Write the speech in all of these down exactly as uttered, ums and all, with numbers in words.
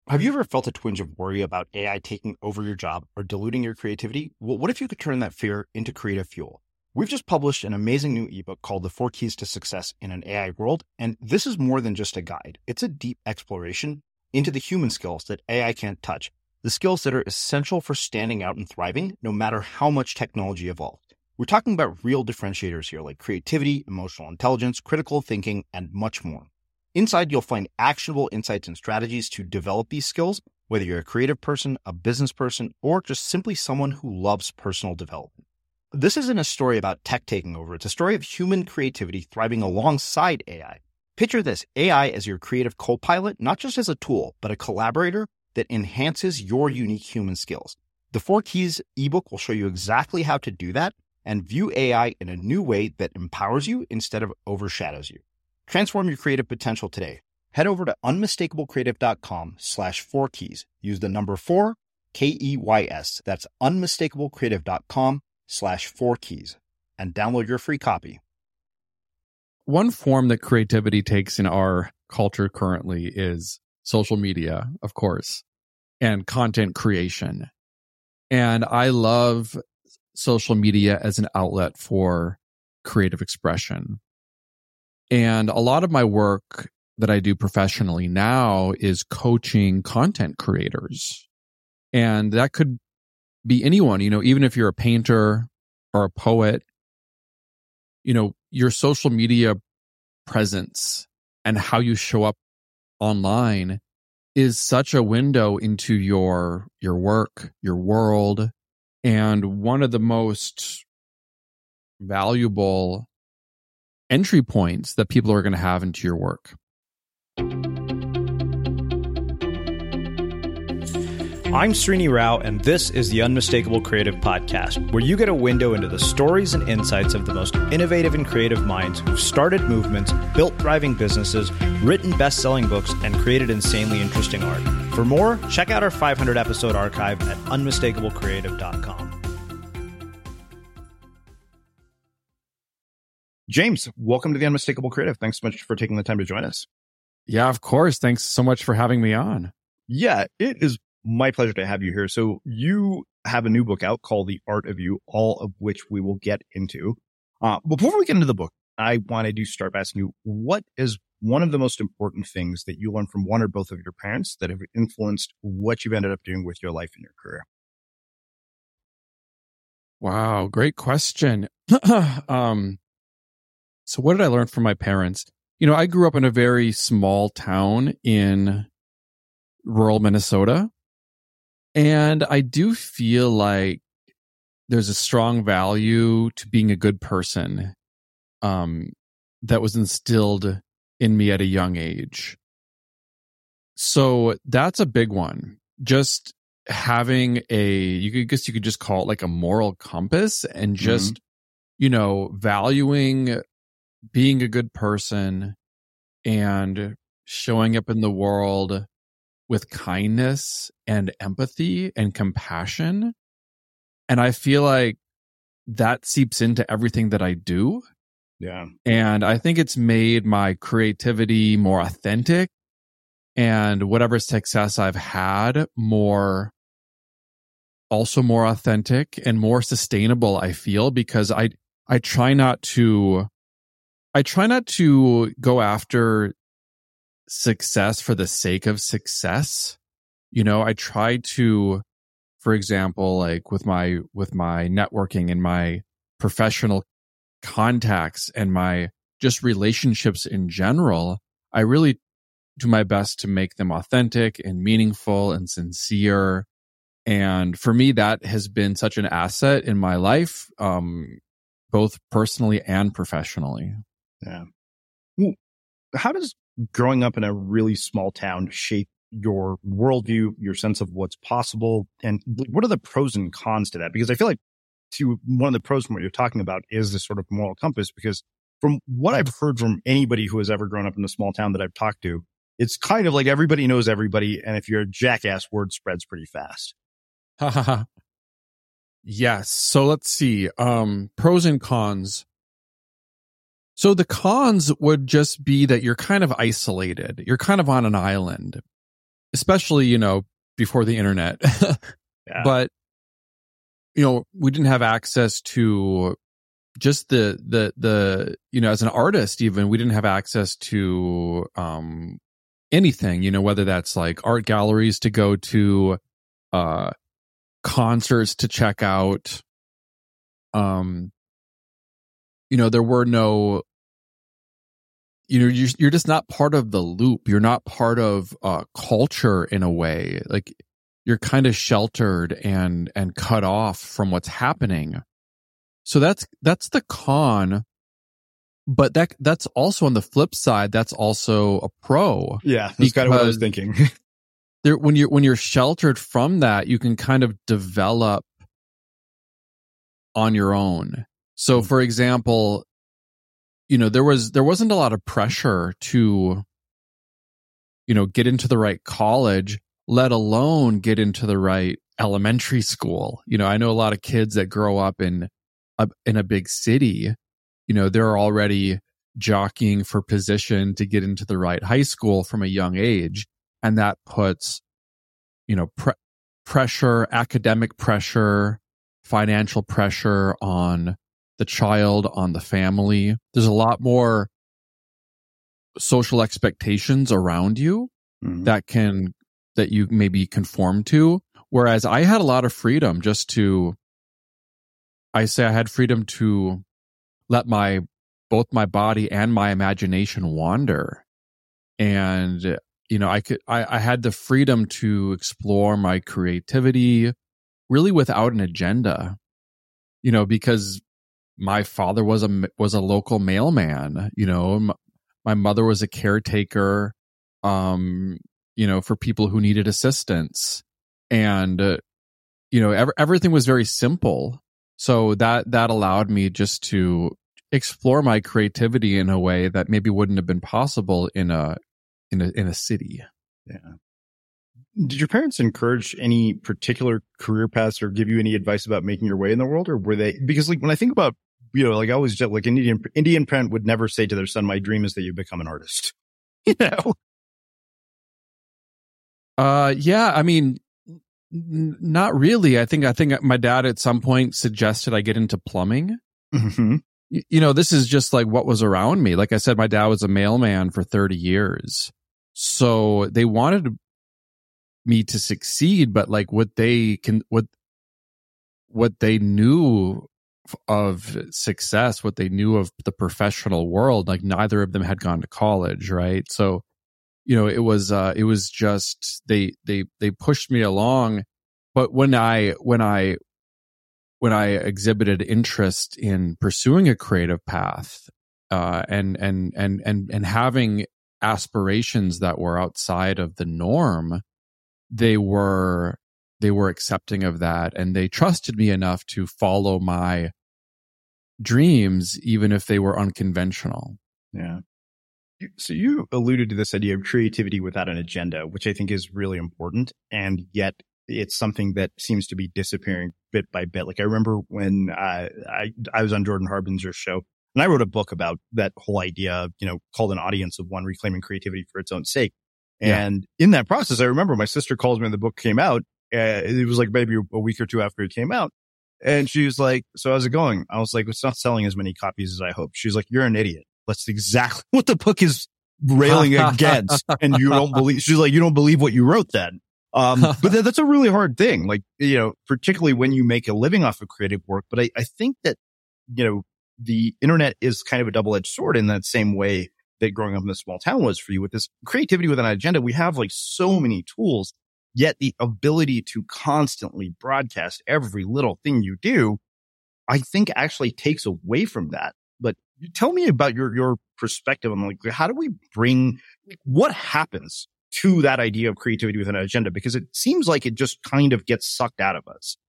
Have you ever felt a twinge of worry about A I taking over your job or diluting your creativity? Well, what if you could turn that fear into creative fuel? We've just published an amazing new ebook called The Four Keys to Success in an A I World, and this is more than just a guide. It's a deep exploration into the human skills that A I can't touch, the skills that are essential for standing out and thriving, no matter how much technology evolves. We're talking about real differentiators here, like creativity, emotional intelligence, critical thinking, and much more. Inside, you'll find actionable insights and strategies to develop these skills, whether you're a creative person, a business person, or just simply someone who loves personal development. This isn't a story about tech taking over. It's a story of human creativity thriving alongside A I. Picture this, A I as your creative co-pilot, not just as a tool, but a collaborator that enhances your unique human skills. The Four Keys ebook will show you exactly how to do that and view A I in a new way that empowers you instead of overshadows you. Transform your creative potential today. Head over to unmistakablecreative.com slash four keys. Use the number four, K E Y S. That's unmistakablecreative.com slash four keys and download your free copy. One form that creativity takes in our culture currently is social media, of course, and content creation. And I love social media as an outlet for creative expression. And a lot of my work that I do professionally now is coaching content creators. And that could be anyone, you know, even if you're a painter or a poet, you know, your social media presence and how you show up online is such a window into your your work, your world, and one of the most valuable entry points that people are going to have into your work. I'm Srini Rao, and this is the Unmistakable Creative Podcast, where you get a window into the stories and insights of the most innovative and creative minds who've started movements, built thriving businesses, written best-selling books, and created insanely interesting art. For more, check out our five hundred episode archive at unmistakable creative dot com. James, welcome to the Unmistakable Creative. Thanks so much for taking the time to join us. Yeah, of course. Thanks so much for having me on. Yeah, it is my pleasure to have you here. So you have a new book out called The Art of You, all of which we will get into. Uh, before we get into the book, I wanted to start by asking you, what is one of the most important things that you learned from one or both of your parents that have influenced what you've ended up doing with your life and your career? Wow, great question. um, so what did I learn from my parents? You know, I grew up in a very small town in rural Minnesota. And I do feel like there's a strong value to being a good person um, that was instilled in me at a young age. So that's a big one. Just having a, you could guess you could just call it like a moral compass and just, mm-hmm. you know, valuing being a good person and showing up in the world with kindness and empathy and compassion. And I feel like that seeps into everything that I do. Yeah. And I think it's made my creativity more authentic and whatever success I've had more, also more authentic and more sustainable, I feel, because I, I try not to, I try not to go after success for the sake of success. You know, I try to, for example, like with my with my networking and my professional contacts and my just relationships in general, I really do my best to make them authentic and meaningful and sincere. And for me, that has been such an asset in my life, um, both personally and professionally. Yeah. Well, how does growing up in a really small town shape your worldview, your sense of what's possible? And what are the pros and cons to that? Because I feel like to one of the pros from what you're talking about is this sort of moral compass, because from what I've heard from anybody who has ever grown up in a small town that I've talked to, it's kind of like everybody knows everybody. And if you're a jackass, word spreads pretty fast. Yes. So let's see. Um, pros and cons. So the cons would just be that you're kind of isolated. You're kind of on an island. especially, you know, before the internet. Yeah. But, you know, we didn't have access to just the, the, the, you know, as an artist, even, we didn't have access to, um, anything, you know, whether that's like art galleries to go to, uh, concerts to check out. Um, you know, there were no, you know, you're, you're just not part of the loop. You're not part of, uh, culture in a way. Like, you're kind of sheltered and and cut off from what's happening. So that's that's the con, but that that's also on the flip side, that's also a pro. Yeah, that's kind of what I was thinking. there, when you're when you're sheltered from that, you can kind of develop on your own. So, for example, you know, there was there wasn't a lot of pressure to, you know, get into the right college, let alone get into the right elementary school. You know, I know a lot of kids that grow up in a, in a big city, you know, they're already jockeying for position to get into the right high school from a young age. And that puts, you know, pre- pressure, academic pressure, financial pressure on the child, on the family. There's a lot more social expectations around you mm-hmm. that can that you maybe conform to. Whereas I had a lot of freedom just to, I say I had freedom to let my, both my body and my imagination wander. And, you know, I could, I, I had the freedom to explore my creativity really without an agenda, you know, because my father was a, was a local mailman, you know, my, my mother was a caretaker, um, you know, for people who needed assistance. And, uh, you know, ev- everything was very simple. So that, that allowed me just to explore my creativity in a way that maybe wouldn't have been possible in a, in a, in a city. Yeah. Did your parents encourage any particular career paths or give you any advice about making your way in the world? Or were they, because like when I think about, you know, like I always like an Indian, Indian parent would never say to their son, my dream is that you become an artist, you know? Uh, yeah, I mean, n- not really. I think, I think my dad at some point suggested I get into plumbing. Mm-hmm. Y- you know, this is just like what was around me. Like I said, my dad was a mailman for thirty years. So they wanted me to succeed, but like what they can, what, what they knew of success, what they knew of the professional world, like neither of them had gone to college. Right. So, you know, it was, uh, it was just, they, they, they pushed me along. But when I, when I, when I exhibited interest in pursuing a creative path, uh, and, and, and, and, and having aspirations that were outside of the norm, they were, they were accepting of that. And they trusted me enough to follow my dreams, even if they were unconventional. Yeah. So you alluded to this idea of creativity without an agenda, which I think is really important. And yet it's something that seems to be disappearing bit by bit. Like I remember when uh, I, I was on Jordan Harbinger's show and I wrote a book about that whole idea, you know, called An Audience of One, Reclaiming Creativity for Its Own Sake. And yeah. in that process, I remember my sister calls me when the book came out. Uh, it was like maybe a week or two after it came out. And she was like, so how's it going? I was like, it's not selling as many copies as I hoped. She's like, you're an idiot. That's exactly what the book is railing against. And you don't believe, she's like, you don't believe what you wrote then. Um, but th- that's a really hard thing. Like, you know, particularly when you make a living off of creative work. But I, I think that, you know, the internet is kind of a double-edged sword in that same way that growing up in a small town was for you. With this creativity with an agenda, we have like so many tools, yet the ability to constantly broadcast every little thing you do, I think actually takes away from that. But tell me about your, your perspective on like, how do we bring, what happens to that idea of creativity with an agenda? Because it seems like it just kind of gets sucked out of us.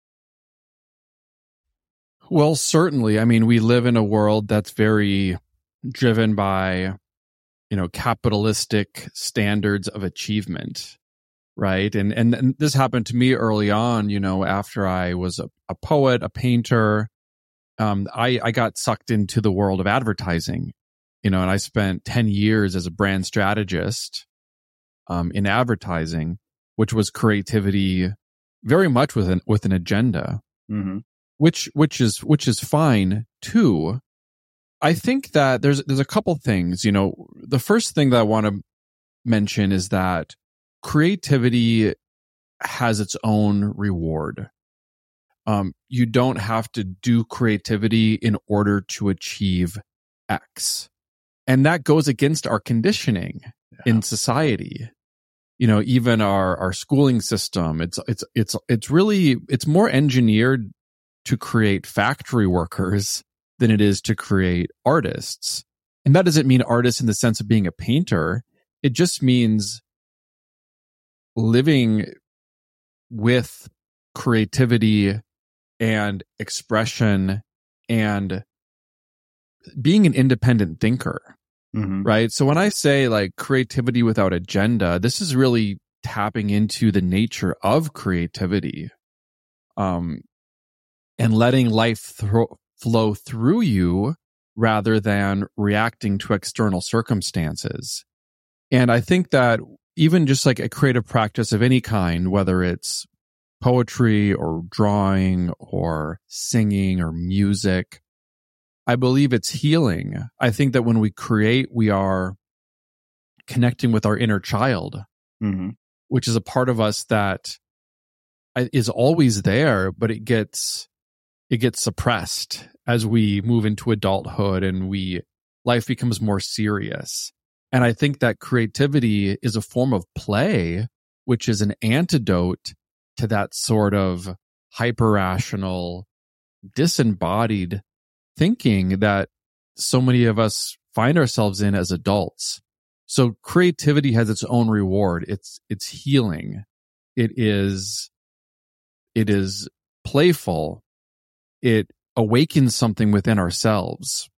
Well, certainly. I mean, we live in a world that's very driven by, you know, capitalistic standards of achievement, right? And, and and this happened to me early on, you know, after I was a, a poet, a painter. Um, I, I got sucked into the world of advertising, you know, and I spent ten years as a brand strategist. um, in advertising, which was creativity very much with an, with an agenda, mm-hmm. which, which is, which is fine too. I think that there's, there's a couple things, you know, the first thing that I want to mention is that creativity has its own reward. Um, you don't have to do creativity in order to achieve X. And that goes against our conditioning yeah. in society. You know, even our, our schooling system, it's, it's, it's, it's really, it's more engineered to create factory workers than it is to create artists. And that doesn't mean artists in the sense of being a painter. It just means living with creativity and expression and being an independent thinker, mm-hmm. right? So when I say like creativity without agenda, this is really tapping into the nature of creativity, um, and letting life thro- flow through you rather than reacting to external circumstances. And I think that even just like a creative practice of any kind, whether it's poetry or drawing or singing or music, I believe it's healing. I think that when we create, we are connecting with our inner child, mm-hmm. which is a part of us that is always there, but it gets it gets suppressed as we move into adulthood and we life becomes more serious. And I think that creativity is a form of play, which is an antidote to that sort of hyper-rational, disembodied thinking that so many of us find ourselves in as adults. So creativity has its own reward. It's it's healing. It is it is playful. It awakens something within ourselves.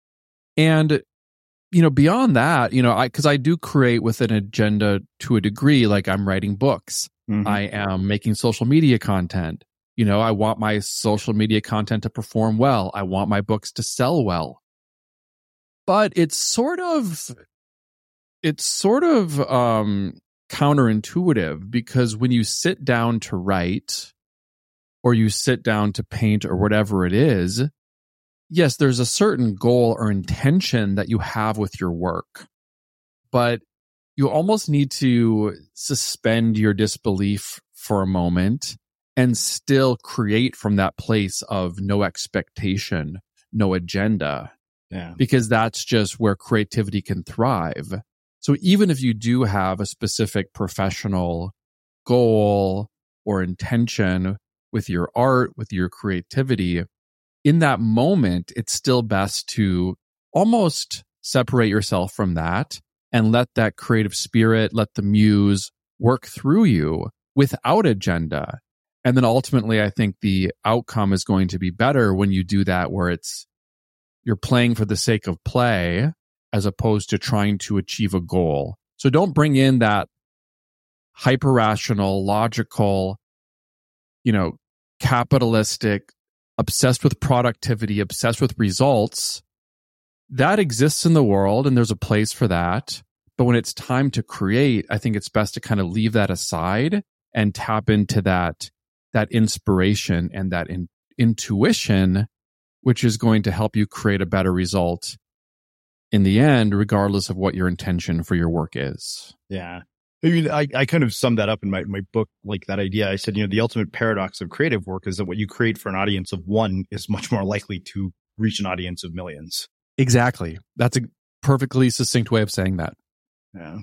And you know, beyond that, you know, I because I do create with an agenda to a degree, like I'm writing books. Mm-hmm. I am making social media content. You know, I want my social media content to perform well. I want my books to sell well. But it's sort of, it's sort of um, counterintuitive because when you sit down to write or you sit down to paint or whatever it is, yes, there's a certain goal or intention that you have with your work, but you almost need to suspend your disbelief for a moment and still create from that place of no expectation, no agenda. Yeah. Because that's just where creativity can thrive. So even if you do have a specific professional goal or intention with your art, with your creativity, in that moment, it's still best to almost separate yourself from that and let that creative spirit, let the muse work through you without agenda. And then ultimately, I think the outcome is going to be better when you do that, where it's you're playing for the sake of play as opposed to trying to achieve a goal. So don't bring in that hyper-rational, logical, you know, capitalistic, obsessed with productivity, obsessed with results. That exists in the world and there's a place for that. But when it's time to create, I think it's best to kind of leave that aside and tap into that that inspiration and that in, intuition, which is going to help you create a better result in the end, regardless of what your intention for your work is. Yeah. I mean, I, I kind of summed that up in my, my book, like that idea. I said, you know, the ultimate paradox of creative work is that what you create for an audience of one is much more likely to reach an audience of millions. Exactly. That's a perfectly succinct way of saying that. Yeah.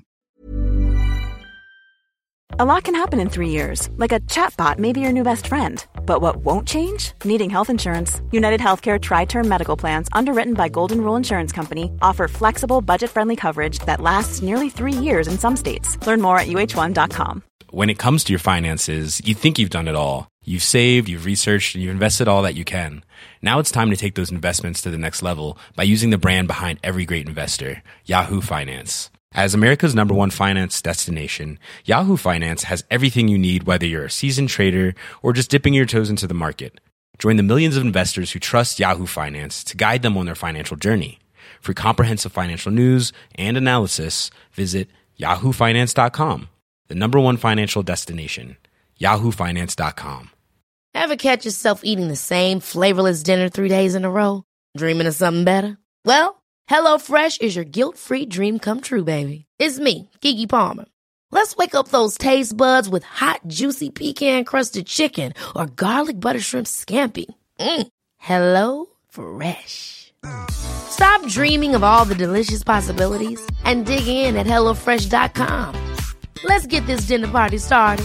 A lot can happen in three years, like a chatbot may be your new best friend. But what won't change? Needing health insurance. United Healthcare Tri-Term Medical Plans, underwritten by Golden Rule Insurance Company, offer flexible, budget-friendly coverage that lasts nearly three years in some states. Learn more at U H one dot com. When it comes to your finances, you think you've done it all. You've saved, you've researched, and you've invested all that you can. Now it's time to take those investments to the next level by using the brand behind every great investor, Yahoo Finance. As America's number one finance destination, Yahoo Finance has everything you need, whether you're a seasoned trader or just dipping your toes into the market. Join the millions of investors who trust Yahoo Finance to guide them on their financial journey. For comprehensive financial news and analysis, visit yahoo finance dot com, the number one financial destination, yahoo finance dot com. Ever catch yourself eating the same flavorless dinner three days in a row? Dreaming of something better? Well, HelloFresh is your guilt-free dream come true, baby. It's me, Keke Palmer. Let's wake up those taste buds with hot, juicy pecan-crusted chicken or garlic butter shrimp scampi. Mm. Hello Fresh. Stop dreaming of all the delicious possibilities and dig in at hello fresh dot com. Let's get this dinner party started.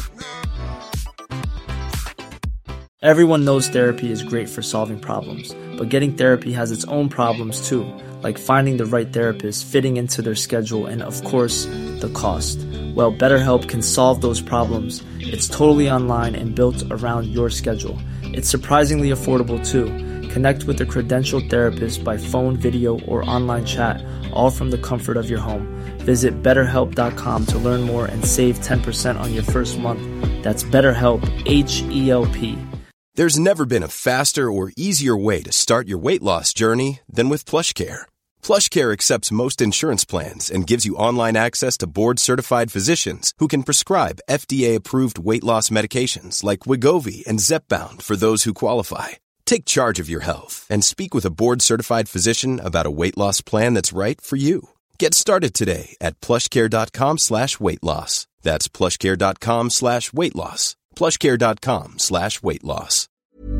Everyone knows therapy is great for solving problems, but getting therapy has its own problems too, like finding the right therapist, fitting into their schedule, and of course, the cost. Well, BetterHelp can solve those problems. It's totally online and built around your schedule. It's surprisingly affordable too. Connect with a credentialed therapist by phone, video, or online chat, all from the comfort of your home. Visit better help dot com to learn more and save ten percent on your first month. That's BetterHelp, H E L P. There's never been a faster or easier way to start your weight loss journey than with PlushCare. PlushCare accepts most insurance plans and gives you online access to board-certified physicians who can prescribe F D A-approved weight loss medications like Wegovy and Zepbound for those who qualify. Take charge of your health and speak with a board-certified physician about a weight loss plan that's right for you. Get started today at plushcare.com slash weight loss. That's plushcare.com slash weight loss. plushcare.com slash weight loss.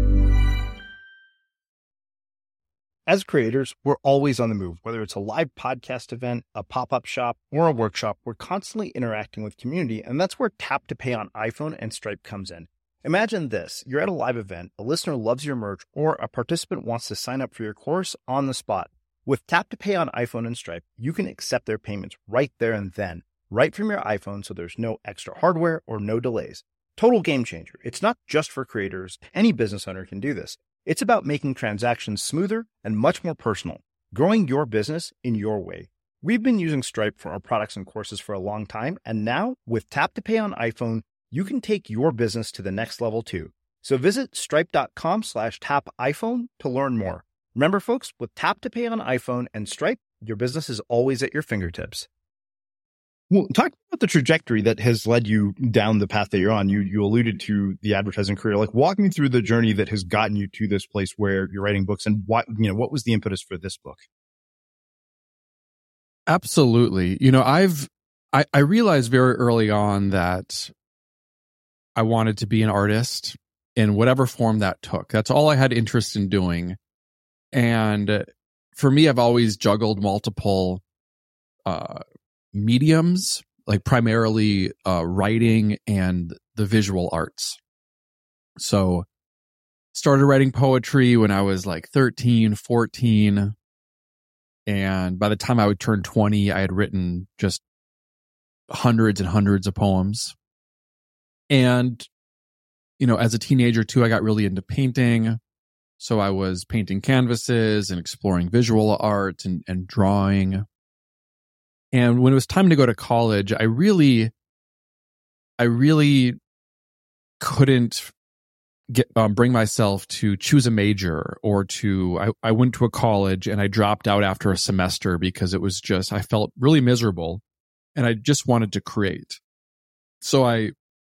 As creators, we're always on the move. Whether it's a live podcast event, a pop-up shop, or a workshop, we're constantly interacting with community, and that's where Tap to Pay on iPhone and Stripe comes in. Imagine this. You're at a live event, a listener loves your merch, or a participant wants to sign up for your course on the spot. With Tap to Pay on iPhone and Stripe, you can accept their payments right there and then, right from your iPhone, so there's no extra hardware or no delays. Total game changer. It's not just for creators. Any business owner can do this. It's about making transactions smoother and much more personal, growing your business in your way. We've been using Stripe for our products and courses for a long time, and now with Tap to Pay on iPhone, you can take your business to the next level too. So visit stripe.com slash tap iPhone to learn more. Remember, folks, with Tap to Pay on iPhone and Stripe, your business is always at your fingertips. Well, talk about the trajectory that has led you down the path that you're on. You you alluded to the advertising career. Like, walk me through the journey that has gotten you to this place where you're writing books, and what you know what was the impetus for this book? Absolutely. You know, I've I, I realized very early on that I wanted to be an artist in whatever form that took. That's all I had interest in doing. And for me, I've always juggled multiple uh mediums, like primarily uh, writing and the visual arts. So started writing poetry when I was like thirteen, fourteen. And by the time I would turn twenty, I had written just hundreds and hundreds of poems. And, you know, as a teenager too, I got really into painting. So I was painting canvases and exploring visual art and, and drawing. And when it was time to go to college, I really, I really couldn't get um, bring myself to choose a major or to. I, I went to a college and I dropped out after a semester because it was just I felt really miserable, and I just wanted to create. So I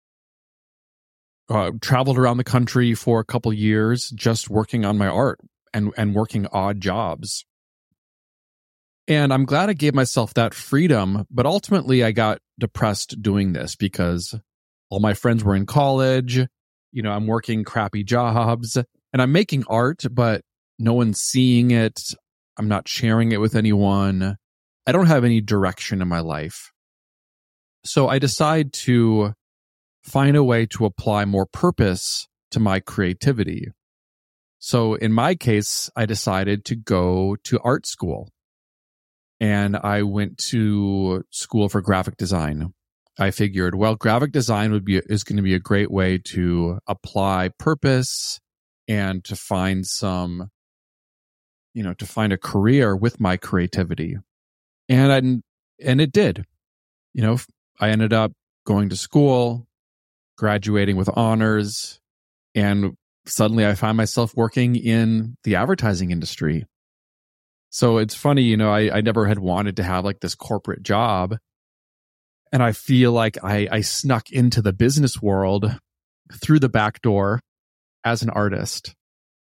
uh, traveled around the country for a couple years, just working on my art and and working odd jobs. And I'm glad I gave myself that freedom, but ultimately I got depressed doing this because all my friends were in college. You know, I'm working crappy jobs and I'm making art, but no one's seeing it. I'm not sharing it with anyone. I don't have any direction in my life. So I decide to find a way to apply more purpose to my creativity. So in my case, I decided to go to art school. And I went to school for graphic design. I figured, well, graphic design would be is going to be a great way to apply purpose and to find some, you know, to find a career with my creativity. And I, and it did. You know, I ended up going to school, graduating with honors, and suddenly I find myself working in the advertising industry. So it's funny, you know, I, I never had wanted to have like this corporate job. And I feel like I, I snuck into the business world through the back door as an artist.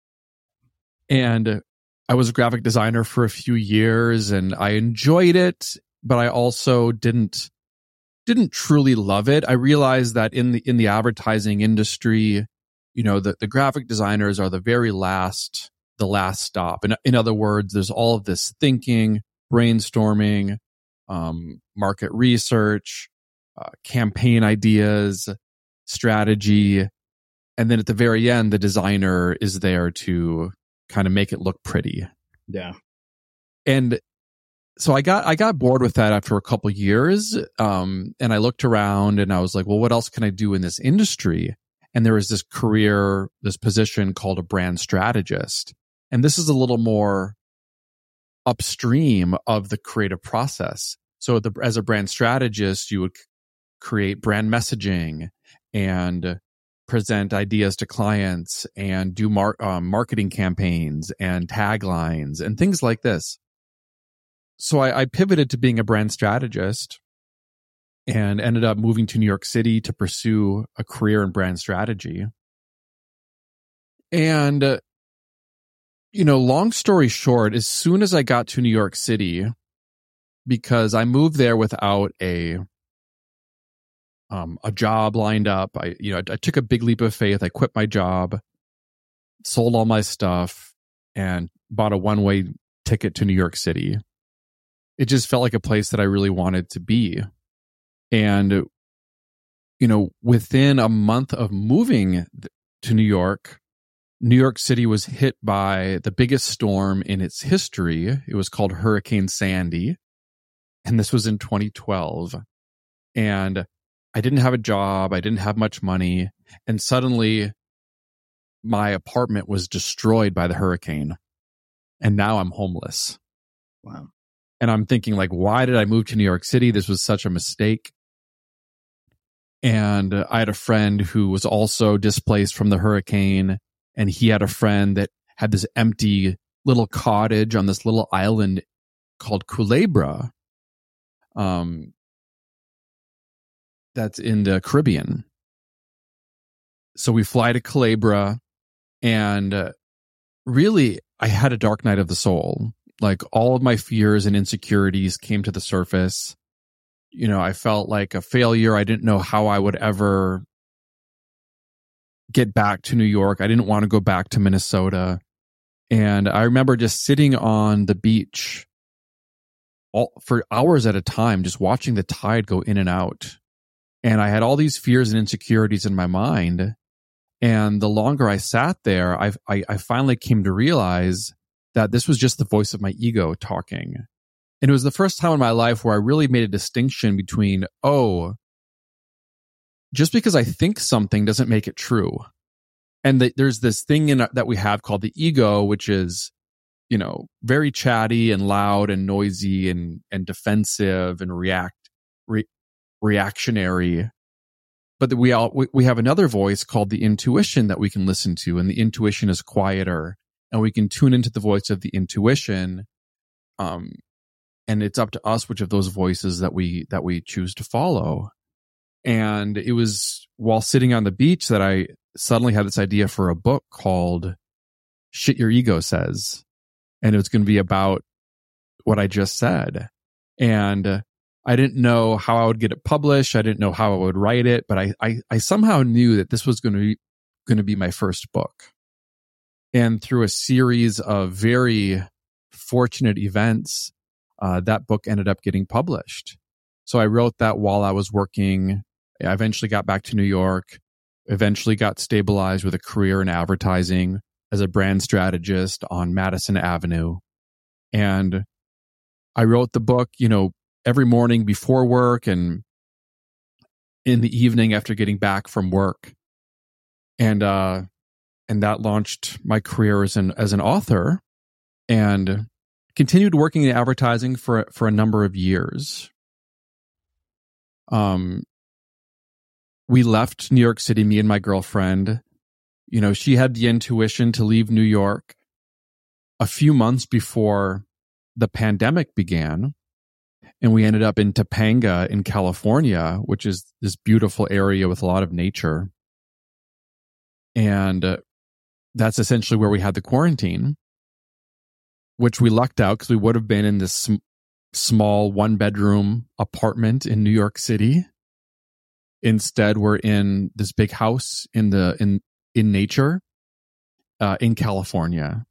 And I was a graphic designer for a few years and I enjoyed it, but I also didn't didn't truly love it. I realized that in the in the advertising industry, you know, the, the graphic designers are the very last, the last stop. In, in other words, there's all of this thinking, brainstorming, um, market research, uh, campaign ideas, strategy. And then at the very end, the designer is there to kind of make it look pretty. Yeah. And so I got I got bored with that after a couple years. Um, and I looked around and I was like, well, what else can I do in this industry? And there was this career, this position called a brand strategist. And this is a little more upstream of the creative process. So the, as a brand strategist, you would create brand messaging and present ideas to clients and do mar- um, marketing campaigns and taglines and things like this. So I, I pivoted to being a brand strategist and ended up moving to New York City to pursue a career in brand strategy. And, uh, you know, long story short, as soon as I got to New York City, because I moved there without a um, a job lined up, I you know I, I took a big leap of faith. I quit my job, sold all my stuff, and bought a one-way ticket to New York City. It just felt like a place that I really wanted to be. And, you know, within a month of moving to New York, New York City was hit by the biggest storm in its history. It was called Hurricane Sandy. And this was in twenty twelve. And I didn't have a job. I didn't have much money. And suddenly my apartment was destroyed by the hurricane. And now I'm homeless. Wow. And I'm thinking, like, why did I move to New York City? This was such a mistake. And uh, I had a friend who was also displaced from the hurricane. And he had a friend that had this empty little cottage on this little island called Culebra. Um, that's in the Caribbean. So we fly to Culebra. And uh, really, I had a dark night of the soul. Like, all of my fears and insecurities came to the surface. You know, I felt like a failure. I didn't know how I would ever get back to New York. I didn't want to go back to Minnesota. And I remember just sitting on the beach all, for hours at a time, just watching the tide go in and out. And I had all these fears and insecurities in my mind. And the longer I sat there, I, I, I finally came to realize that this was just the voice of my ego talking. And it was the first time in my life where I really made a distinction between, oh, just because I think something doesn't make it true. And the, there's this thing in, that we have called the ego, which is, you know, very chatty and loud and noisy and, and defensive and react, re, reactionary. But we all, we, we have another voice called the intuition that we can listen to. And the intuition is quieter. And we can tune into the voice of the intuition. Um, and it's up to us which of those voices that we that we choose to follow. And it was while sitting on the beach that I suddenly had this idea for a book called Shit Your Ego Says. And it was going to be about what I just said. And uh, I didn't know how I would get it published. I didn't know how I would write it. But I, I, I somehow knew that this was going to be, going to be my first book. And through a series of very fortunate events, uh, that book ended up getting published. So I wrote that while I was working. I eventually got back to New York, eventually got stabilized with a career in advertising as a brand strategist on Madison Avenue. And I wrote the book, you know, every morning before work and in the evening after getting back from work. And, uh, And that launched my career as an as an author, and continued working in advertising for for a number of years. Um, we left New York City, me and my girlfriend. You know, she had the intuition to leave New York a few months before the pandemic began, And we ended up in Topanga in California, which is this beautiful area with a lot of nature. And uh, that's essentially where we had the quarantine, which we lucked out because we would have been in this sm- small one bedroom apartment in New York City. Instead, we're in this big house in the in in nature uh, in California.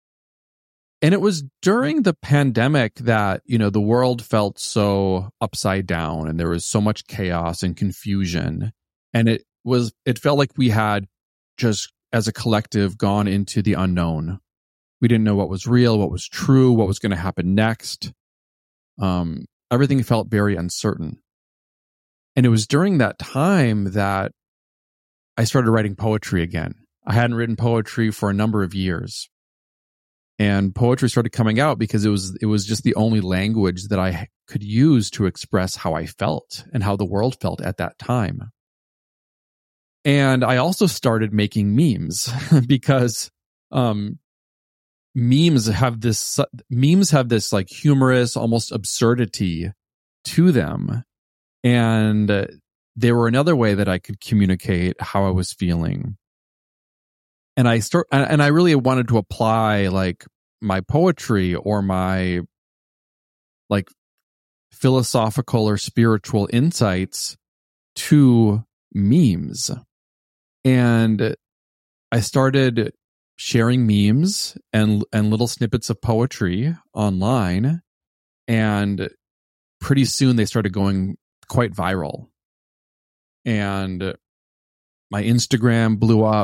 And it was during the pandemic that, you know, the world felt so upside down and there was so much chaos and confusion. And it was, it felt like we had just as a collective gone into the unknown. We didn't know what was real, what was true, what was going to happen next. Um, everything felt very uncertain. And it was during that time that I started writing poetry again. I hadn't written poetry for a number of years. And poetry started coming out because it was it was just the only language that I could use to express how I felt and how the world felt at that time. And I also started making memes because um, memes have this memes have this like humorous, almost absurdity to them, and they were another way that I could communicate how I was feeling. And I start, and I really wanted to apply like my poetry or my like philosophical or spiritual insights to memes. And I started sharing memes and and little snippets of poetry online, and pretty soon they started going quite viral. And my Instagram blew up.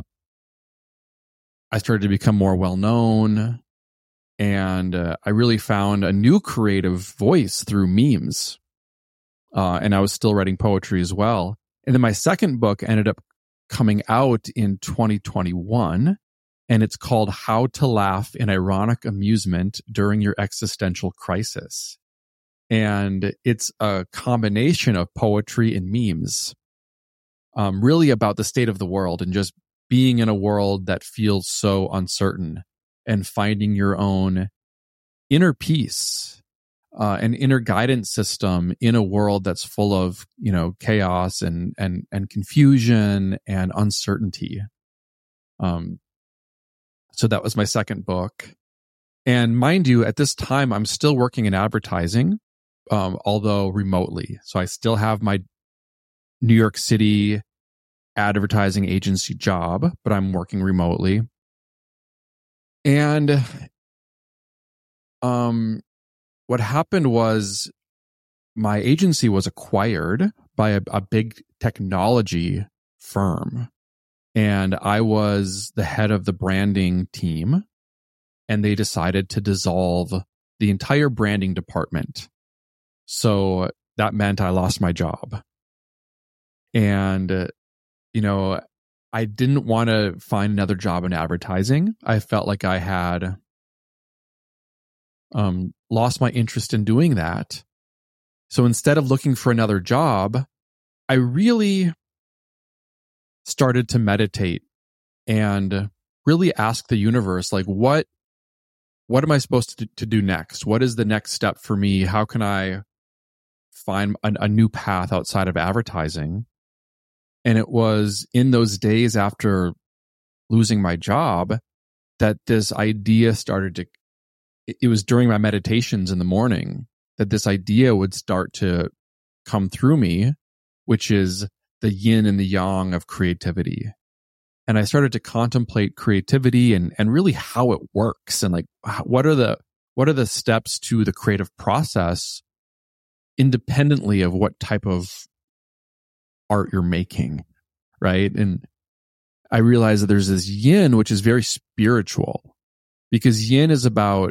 I started to become more well-known, and uh, I really found a new creative voice through memes. Uh, and I was still writing poetry as well. And then my second book ended up coming out in twenty twenty-one, and it's called How to Laugh in Ironic Amusement During Your Existential Crisis. And it's a combination of poetry and memes, um, really about the state of the world and just being in a world that feels so uncertain and finding your own inner peace, uh, an inner guidance system in a world that's full of, you know, chaos and, and, and confusion and uncertainty. Um, so that was my second book. And mind you, at this time, I'm still working in advertising, um, although remotely. So I still have my New York City advertising agency job, but I'm working remotely. And um, what happened was my agency was acquired by a, a big technology firm, and I was the head of the branding team, and they decided to dissolve the entire branding department. So that meant I lost my job. And uh, you know, I didn't want to find another job in advertising. I felt like I had um, lost my interest in doing that. So instead of looking for another job, I really started to meditate and really ask the universe, like, what, what am I supposed to, to do next? What is the next step for me? How can I find a, a new path outside of advertising? And it was in those days after losing my job that this idea started to, it was during my meditations in the morning that this idea would start to come through me, which is the yin and the yang of creativity. And I started to contemplate creativity and, and really how it works, and like, what are the, what are the steps to the creative process independently of what type of art you're making, right? And I realized that there's this yin, which is very spiritual, because yin is about,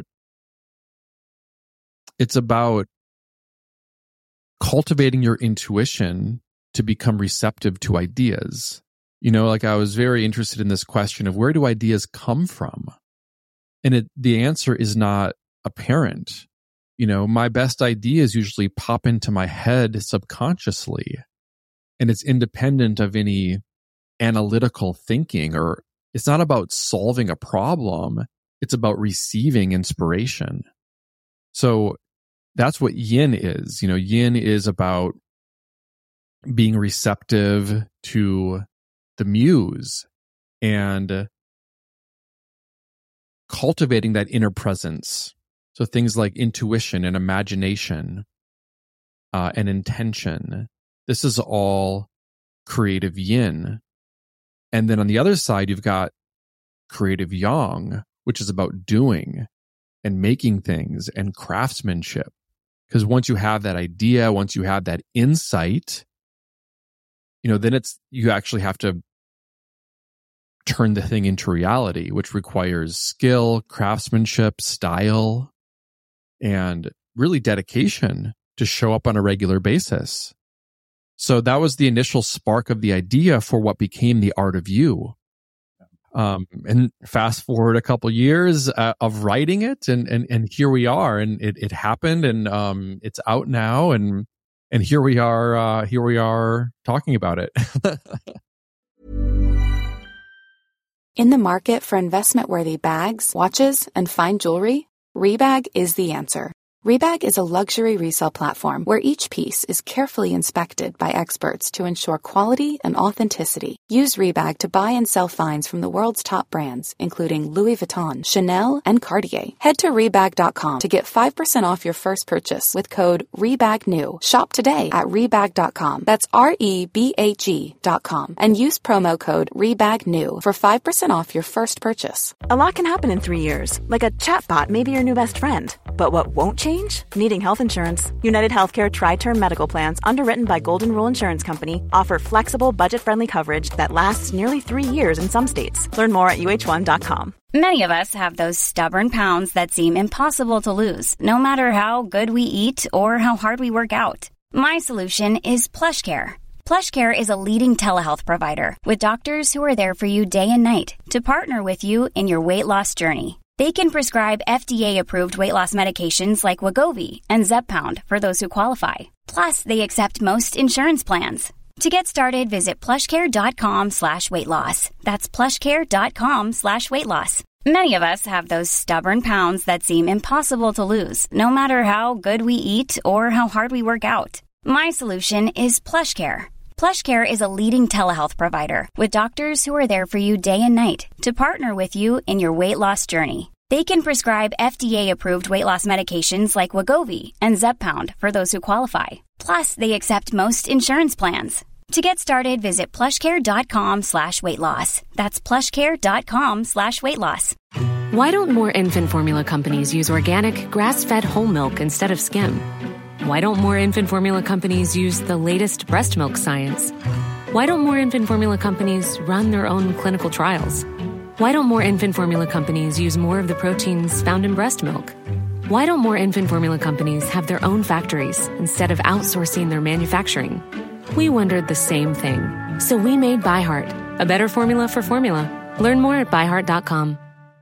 it's about cultivating your intuition to become receptive to ideas. You know, like I was very interested in this question of where do ideas come from? And it, the answer is not apparent. You know, my best ideas usually pop into my head subconsciously. And it's independent of any analytical thinking, or it's not about solving a problem. It's about receiving inspiration. So that's what yin is. You know, yin is about being receptive to the muse and cultivating that inner presence. So things like intuition and imagination uh, and intention. This is all creative yin. And then on the other side, you've got creative yang, which is about doing and making things and craftsmanship. Because once you have that idea, once you have that insight, you know, then it's, you actually have to turn the thing into reality, which requires skill, craftsmanship, style, and really dedication to show up on a regular basis. So that was the initial spark of the idea for what became the Art of You. Um, and fast forward a couple years uh, of writing it, and and and here we are, and it it happened, and um, it's out now, and and here we are, uh, here we are talking about it. In the market for investment-worthy bags, watches, and fine jewelry, Rebag is the answer. Rebag is a luxury resale platform where each piece is carefully inspected by experts to ensure quality and authenticity. Use Rebag to buy and sell finds from the world's top brands, including Louis Vuitton, Chanel, and Cartier. Head to Rebag dot com to get five percent off your first purchase with code REBAGNEW. Shop today at Rebag dot com. That's R E B A G dot com. And use promo code REBAGNEW for five percent off your first purchase. A lot can happen in three years, like a chatbot may be your new best friend. But what won't change? Needing health insurance. United Healthcare Tri-Term Medical Plans, underwritten by Golden Rule Insurance Company, offer flexible, budget-friendly coverage that lasts nearly three years in some states. Learn more at U H one dot com. Many of us have those stubborn pounds that seem impossible to lose, no matter how good we eat or how hard we work out. My solution is PlushCare. PlushCare is a leading telehealth provider with doctors who are there for you day and night to partner with you in your weight loss journey. They can prescribe F D A-approved weight loss medications like Wegovy and Zepbound for those who qualify. Plus, they accept most insurance plans. To get started, visit plushcare.com slash weight loss. That's plushcare.com slash weight loss. Many of us have those stubborn pounds that seem impossible to lose, no matter how good we eat or how hard we work out. My solution is PlushCare. PlushCare is a leading telehealth provider with doctors who are there for you day and night to partner with you in your weight loss journey. They can prescribe F D A-approved weight loss medications like Wegovy and Zepbound for those who qualify. Plus, they accept most insurance plans. To get started, visit plushcare.com slash weight loss. That's plushcare.com slash weight loss. Why don't more infant formula companies use organic, grass-fed whole milk instead of skim? Why don't more infant formula companies use the latest breast milk science? Why don't more infant formula companies run their own clinical trials? Why don't more infant formula companies use more of the proteins found in breast milk? Why don't more infant formula companies have their own factories instead of outsourcing their manufacturing? We wondered the same thing. So we made ByHeart, a better formula for formula. Learn more at by heart dot com.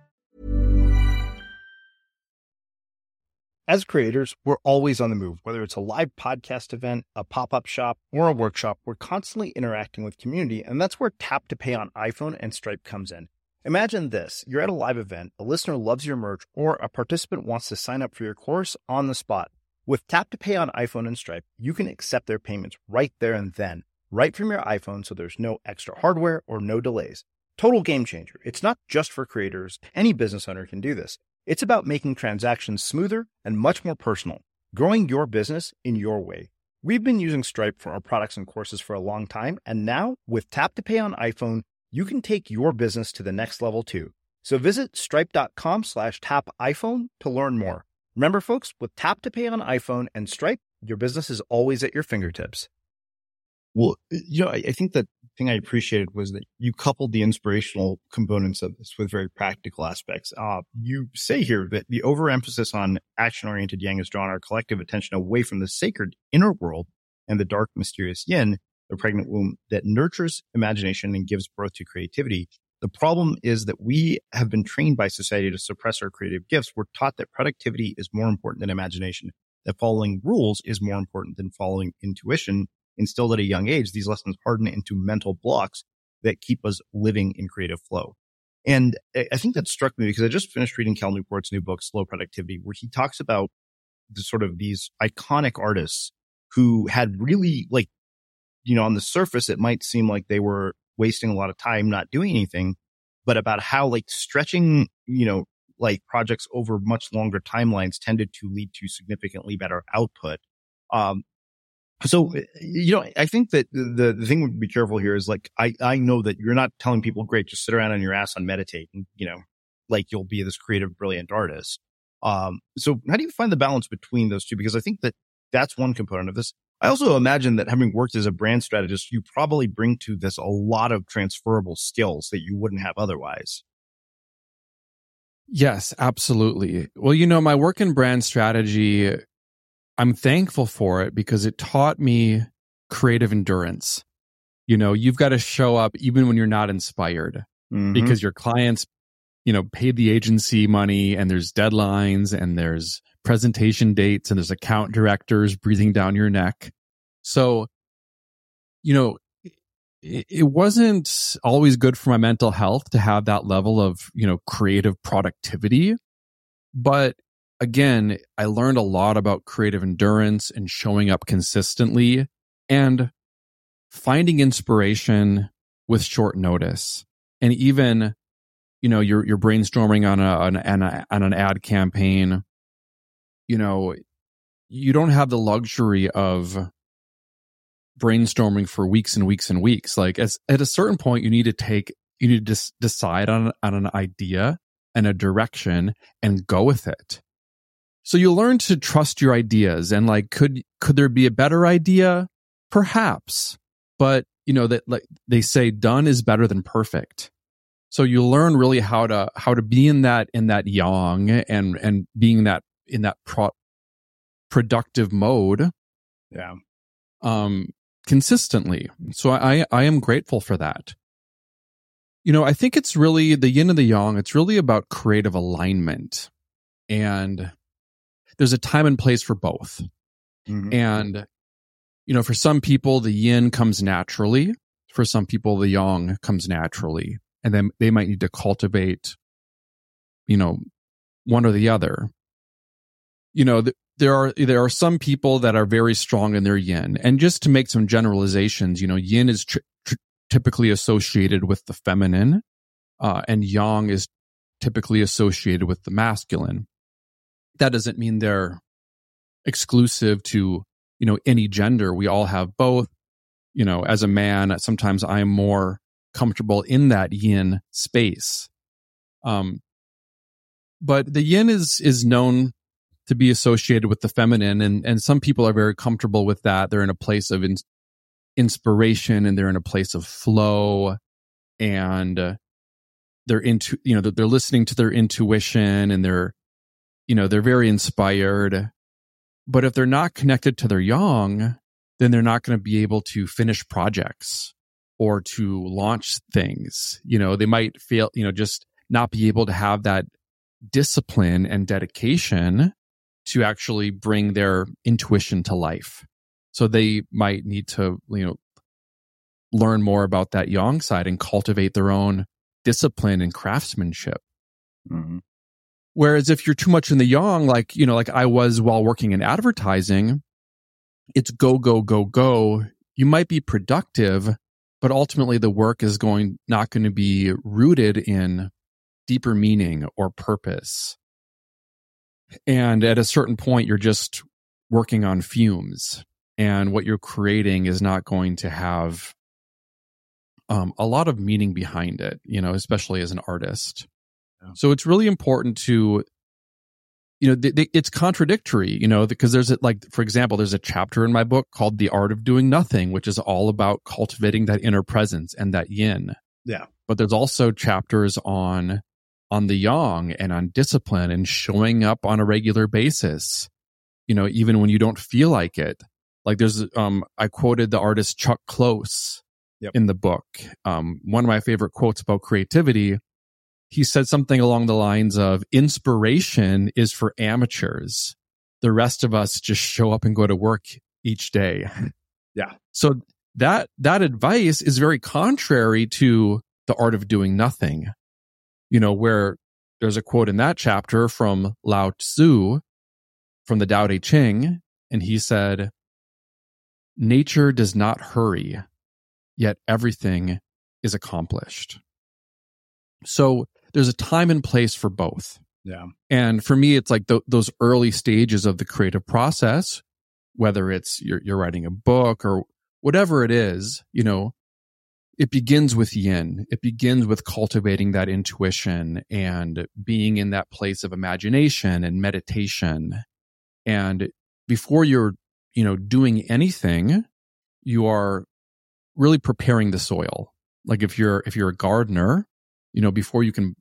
As creators, we're always on the move. Whether it's a live podcast event, a pop-up shop, or a workshop, we're constantly interacting with community, and that's where Tap to Pay on iPhone and Stripe comes in. Imagine this. You're at a live event, a listener loves your merch, or a participant wants to sign up for your course on the spot. With Tap to Pay on iPhone and Stripe, you can accept their payments right there and then, right from your iPhone, so there's no extra hardware or no delays. Total game changer. It's not just for creators. Any business owner can do this. It's about making transactions smoother and much more personal, growing your business in your way. We've been using Stripe for our products and courses for a long time, and now with Tap to Pay on iPhone, you can take your business to the next level too. So visit stripe.com slash tap iPhone to learn more. Remember, folks, with Tap to Pay on iPhone and Stripe, your business is always at your fingertips. Well, you know, I, I think the thing I appreciated was that you coupled the inspirational components of this with very practical aspects. Uh, you say here that the overemphasis on action-oriented yang has drawn our collective attention away from the sacred inner world and the dark, mysterious yin, the pregnant womb that nurtures imagination and gives birth to creativity. The problem is that we have been trained by society to suppress our creative gifts. We're taught that productivity is more important than imagination, that following rules is more important than following intuition. Instilled at a young age, these lessons harden into mental blocks that keep us living in creative flow. And I think that struck me because I just finished reading Cal Newport's new book, Slow Productivity, where he talks about the sort of these iconic artists who had really, like, you know, on the surface, it might seem like they were wasting a lot of time not doing anything, but about how like stretching, you know, like projects over much longer timelines tended to lead to significantly better output. Um, so, you know, I think that the, the thing to be careful here is like, I, I know that you're not telling people, great, just sit around on your ass and meditate and, you know, like you'll be this creative, brilliant artist. Um, so how do you find the balance between those two? Because I think that that's one component of this. I also imagine that having worked as a brand strategist, you probably bring to this a lot of transferable skills that you wouldn't have otherwise. Yes, absolutely. Well, you know, my work in brand strategy, I'm thankful for it because it taught me creative endurance. You know, you've got to show up even when you're not inspired mm-hmm. because your clients, you know, paid the agency money and there's deadlines and there's presentation dates and there's account directors breathing down your neck. So, you know, it, it wasn't always good for my mental health to have that level of, you know, creative productivity. But again, I learned a lot about creative endurance and showing up consistently and finding inspiration with short notice. And even, you know, you're you're brainstorming on a on, a, on an ad campaign. You know, you don't have the luxury of brainstorming for weeks and weeks and weeks. Like as, at a certain point, you need to take, you need to just decide on, on an idea and a direction and go with it. So you learn to trust your ideas and like, could, could there be a better idea? Perhaps, but you know that like they say done is better than perfect. So you learn really how to, how to be in that, in that yang and, and being that, in that pro- productive mode. Yeah. Um, consistently. So I, I am grateful for that. You know, I think it's really the yin and the yang. It's really about creative alignment, and there's a time and place for both. Mm-hmm. And, you know, for some people, the yin comes naturally. For some people, the yang comes naturally, and then they might need to cultivate, you know, one or the other. You know, th- there are there are some people that are very strong in their yin. And just to make some generalizations, you know, yin is tr- tr- typically associated with the feminine, uh, and yang is typically associated with the masculine. That doesn't mean they're exclusive to, you know, any gender. We all have both. You know, as a man, sometimes I'm more comfortable in that yin space. Um, but the yin is is known to be associated with the feminine, and, and some people are very comfortable with that. They're in a place of in, inspiration, and they're in a place of flow, and uh, they're into, you know, they're, they're listening to their intuition, and they're, you know, they're very inspired. But if they're not connected to their yang, then they're not going to be able to finish projects or to launch things. You know, they might fail, you know, just not be able to have that discipline and dedication to actually bring their intuition to life. So they might need to, you know, learn more about that yang side and cultivate their own discipline and craftsmanship. Mm-hmm. Whereas if you're too much in the yang, like, you know, like I was while working in advertising, it's go, go, go, go. You might be productive, but ultimately the work is going, not going to be rooted in deeper meaning or purpose. And at a certain point, you're just working on fumes, and what you're creating is not going to have um, a lot of meaning behind it, you know, especially as an artist. Yeah. So it's really important to, you know, th- th- it's contradictory, you know, because there's a, like, for example, there's a chapter in my book called The Art of Doing Nothing, which is all about cultivating that inner presence and that yin. Yeah. But there's also chapters on on the yang and on discipline and showing up on a regular basis, you know, even when you don't feel like it. Like there's, um, I quoted the artist Chuck Close yep. in the book. Um, one of my favorite quotes about creativity, he said something along the lines of, inspiration is for amateurs. The rest of us just show up and go to work each day. Yeah. So that, that advice is very contrary to The Art of Doing Nothing. You know, where there's a quote in that chapter from Lao Tzu from the Tao Te Ching, and he said, nature does not hurry, yet everything is accomplished. So there's a time and place for both. Yeah. And for me, it's like th- those early stages of the creative process, whether it's you're, you're writing a book or whatever it is, you know, it begins with yin. It begins with cultivating that intuition and being in that place of imagination and meditation. And before you're, you know, doing anything, you are really preparing the soil. Like if you're, if you're a gardener, you know, before you can,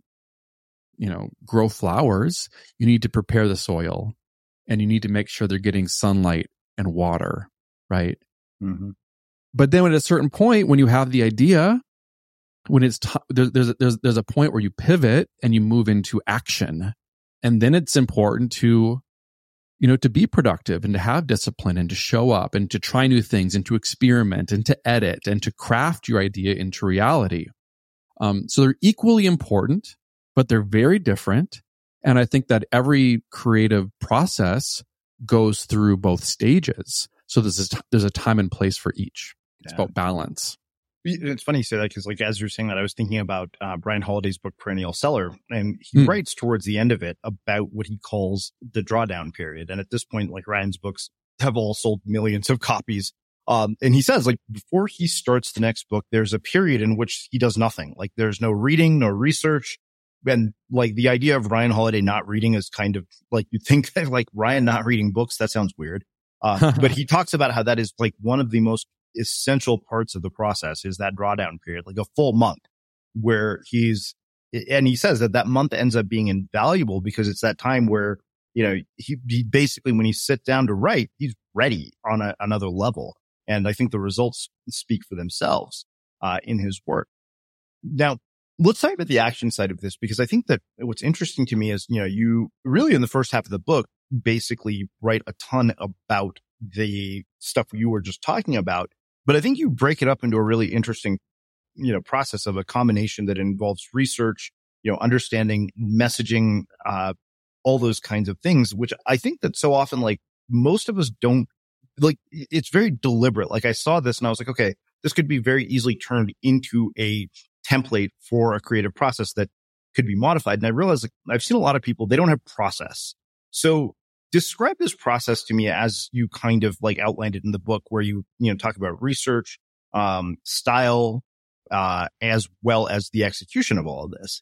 you know, grow flowers, you need to prepare the soil and you need to make sure they're getting sunlight and water, right? Mm-hmm. But then at a certain point, when you have the idea, when it's t- there's there's there's there's a point where you pivot and you move into action, and then it's important to, you know, to be productive and to have discipline and to show up and to try new things and to experiment and to edit and to craft your idea into reality. Um, so they're equally important, but they're very different. And I think that every creative process goes through both stages. So there's a, there's a time and place for each. It's yeah. about balance. It's funny you say that because, like, as you're saying that, I was thinking about uh, Brian Holiday's book, Perennial Seller, and he mm. writes towards the end of it about what he calls the drawdown period. And at this point, like, Ryan's books have all sold millions of copies. Um, and he says, like, before he starts the next book, there's a period in which he does nothing. Like, there's no reading, no research. And, like, the idea of Ryan Holiday not reading is kind of like, you think that, like, Ryan not reading books, that sounds weird. Uh, but he talks about how that is, like, one of the most essential parts of the process is that drawdown period, like a full month where he's, and he says that that month ends up being invaluable because it's that time where, you know, he, he basically, when he sits down to write, he's ready on a, another level. And I think the results speak for themselves, uh, in his work. Now, let's talk about the action side of this, because I think that what's interesting to me is, you know, you really in the first half of the book basically write a ton about the stuff you were just talking about. But I think you break it up into a really interesting, you know, process of a combination that involves research, you know, understanding, messaging, uh, all those kinds of things, which I think that so often, like, most of us don't, like, it's very deliberate. Like, I saw this and I was like, okay, this could be very easily turned into a template for a creative process that could be modified. And I realized, like, I've seen a lot of people, they don't have process. So describe this process to me as you kind of, like, outlined it in the book, where you, you know, talk about research, um, style, uh, as well as the execution of all of this.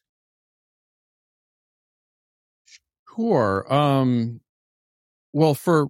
Sure. Um, well, for,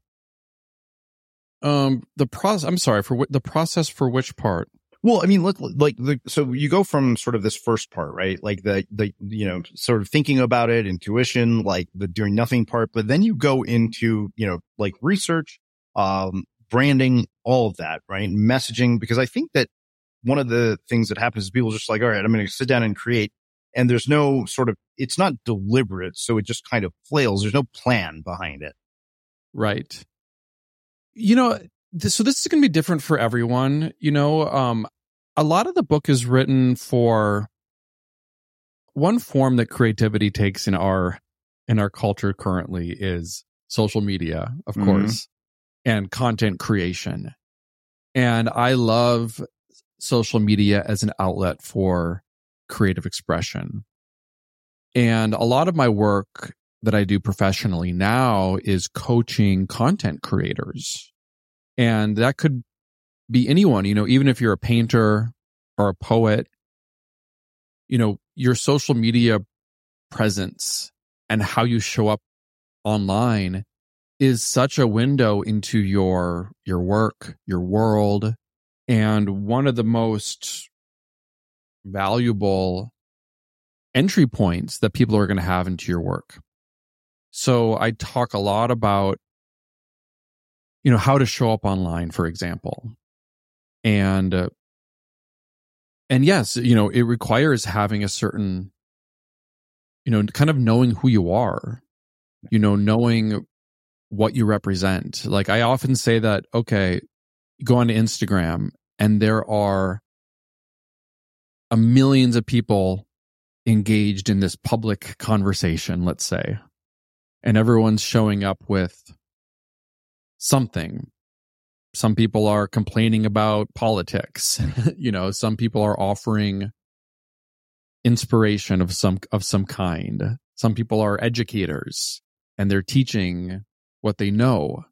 um, the process, I'm sorry, for w- the process for which part? Well, I mean, look, like, the, so you go from sort of this first part, right? Like the, the, you know, sort of thinking about it, intuition, like the doing nothing part, but then you go into, you know, like research, um, branding, all of that, right? Messaging, because I think that one of the things that happens is people are just like, all right, I'm going to sit down and create. And there's no sort of, it's not deliberate. So it just kind of flails. There's no plan behind it. Right. You know, this, so this is going to be different for everyone. You know, um, a lot of the book is written for one form that creativity takes in our, in our culture currently is social media, of mm-hmm. course, and content creation. And I love social media as an outlet for creative expression. And a lot of my work that I do professionally now is coaching content creators. And that could be anyone, you know, even if you're a painter or a poet, you know, your social media presence and how you show up online is such a window into your, your work, your world. And one of the most valuable entry points that people are going to have into your work. So I talk a lot about, you know, how to show up online, for example. And, uh, and yes, you know, it requires having a certain, you know, kind of knowing who you are, you know, knowing what you represent. Like, I often say that, okay, you go on to Instagram and there are a millions of people engaged in this public conversation, let's say, and everyone's showing up with something. Some people are complaining about politics. You know, some people are offering inspiration of some of some kind. Some people are educators and they're teaching what they know.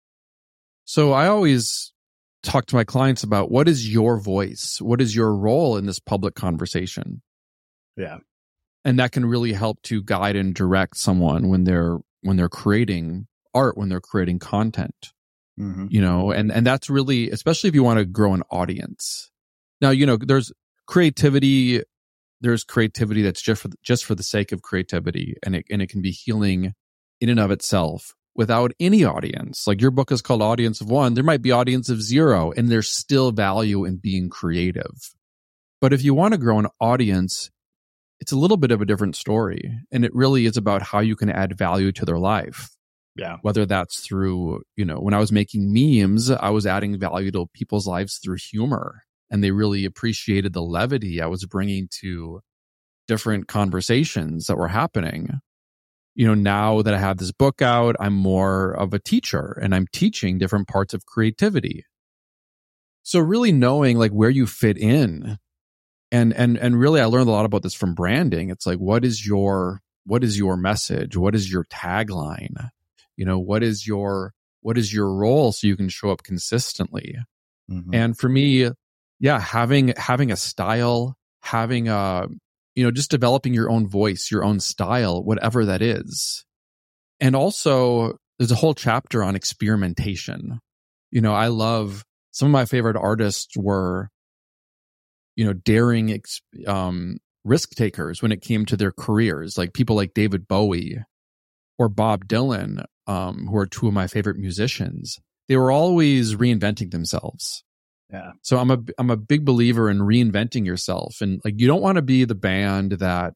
So I always talk to my clients about what is your voice? What is your role in this public conversation? Yeah. And that can really help to guide and direct someone when they're when they're creating art, when they're creating content. Mm-hmm. You know, and, and that's really, especially if you want to grow an audience. Now, you know, there's creativity, there's creativity that's just for, just for the sake of creativity, and it, and it can be healing in and of itself without any audience. Like your book is called Audience of One. There might be audience of zero, and there's still value in being creative. But if you want to grow an audience, it's a little bit of a different story. And it really is about how you can add value to their life. Yeah. Whether that's through, you know, when I was making memes, I was adding value to people's lives through humor, and they really appreciated the levity I was bringing to different conversations that were happening. You know, now that I have this book out, I'm more of a teacher and I'm teaching different parts of creativity. So really knowing like where you fit in, and, and, and really I learned a lot about this from branding. It's like, what is your, what is your message? What is your tagline? You know, what is your, what is your role so you can show up consistently? Mm-hmm. And for me, yeah, having, having a style, having a, you know, just developing your own voice, your own style, whatever that is. And also there's a whole chapter on experimentation. You know, I love, some of my favorite artists were, you know, daring, um, risk takers when it came to their careers, like people like David Bowie or Bob Dylan, um, who are two of my favorite musicians. They were always reinventing themselves. Yeah. So I'm a I'm a big believer in reinventing yourself, and like you don't want to be the band that,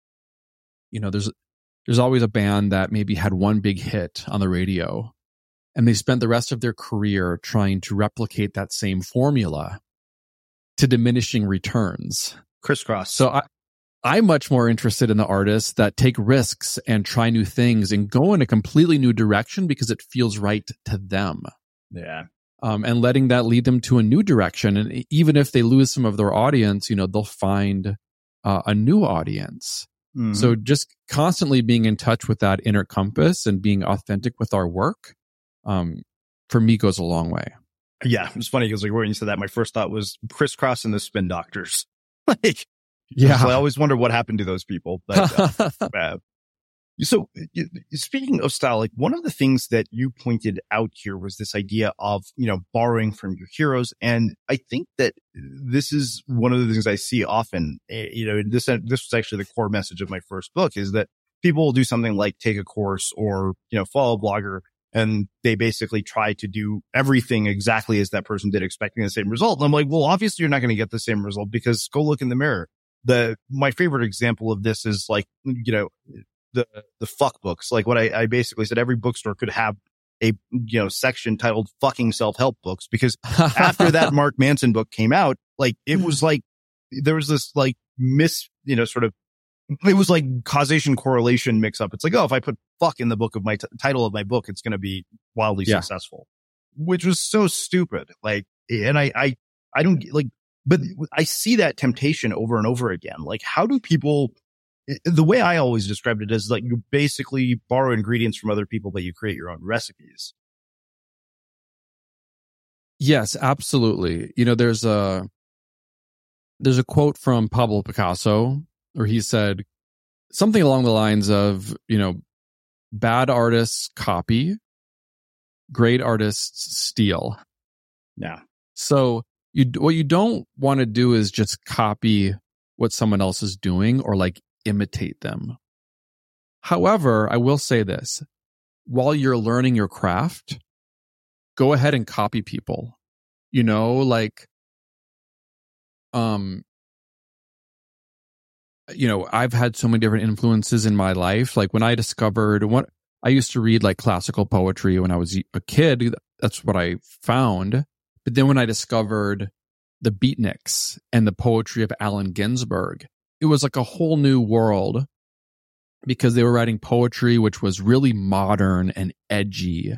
you know, there's there's always a band that maybe had one big hit on the radio, and they spent the rest of their career trying to replicate that same formula to diminishing returns. Crisscross. So I. I'm much more interested in the artists that take risks and try new things and go in a completely new direction because it feels right to them. Yeah. Um, and letting that lead them to a new direction. And even if they lose some of their audience, you know, they'll find uh, a new audience. Mm-hmm. So just constantly being in touch with that inner compass and being authentic with our work, um, for me goes a long way. Yeah. It's funny because like when you said that, my first thought was Crisscross and the Spin Doctors. Like, yeah, so I always wonder what happened to those people. But, uh, uh, so you, speaking of style, like one of the things that you pointed out here was this idea of, you know, borrowing from your heroes. And I think that this is one of the things I see often, you know, this, this was actually the core message of my first book, is that people will do something like take a course or, you know, follow a blogger, and they basically try to do everything exactly as that person did, expecting the same result. And I'm like, well, obviously you're not going to get the same result, because go look in the mirror. The, my favorite example of this is like, you know, the, the fuck books. Like what I, I basically said, every bookstore could have a, you know, section titled fucking self-help books, because after that Mark Manson book came out, like it was like, there was this like mis, you know, sort of, it was like causation correlation mix up. It's like, oh, if I put fuck in the book of my t- title of my book, it's going to be wildly yeah. successful, which was so stupid. Like, and I, I, I don't like, but I see that temptation over and over again. Like, how do people, the way I always described it is like you basically borrow ingredients from other people, but you create your own recipes. Yes, absolutely. You know, there's a, there's a quote from Pablo Picasso where he said something along the lines of, you know, bad artists copy, great artists steal. Yeah. So you, what you don't want to do is just copy what someone else is doing or like imitate them. However, I will say this, while you're learning your craft, go ahead and copy people, you know, like, um, you know, I've had so many different influences in my life. Like when I discovered what I used to read, like classical poetry when I was a kid, that's what I found. But then when I discovered the beatniks and the poetry of Allen Ginsberg, it was like a whole new world, because they were writing poetry which was really modern and edgy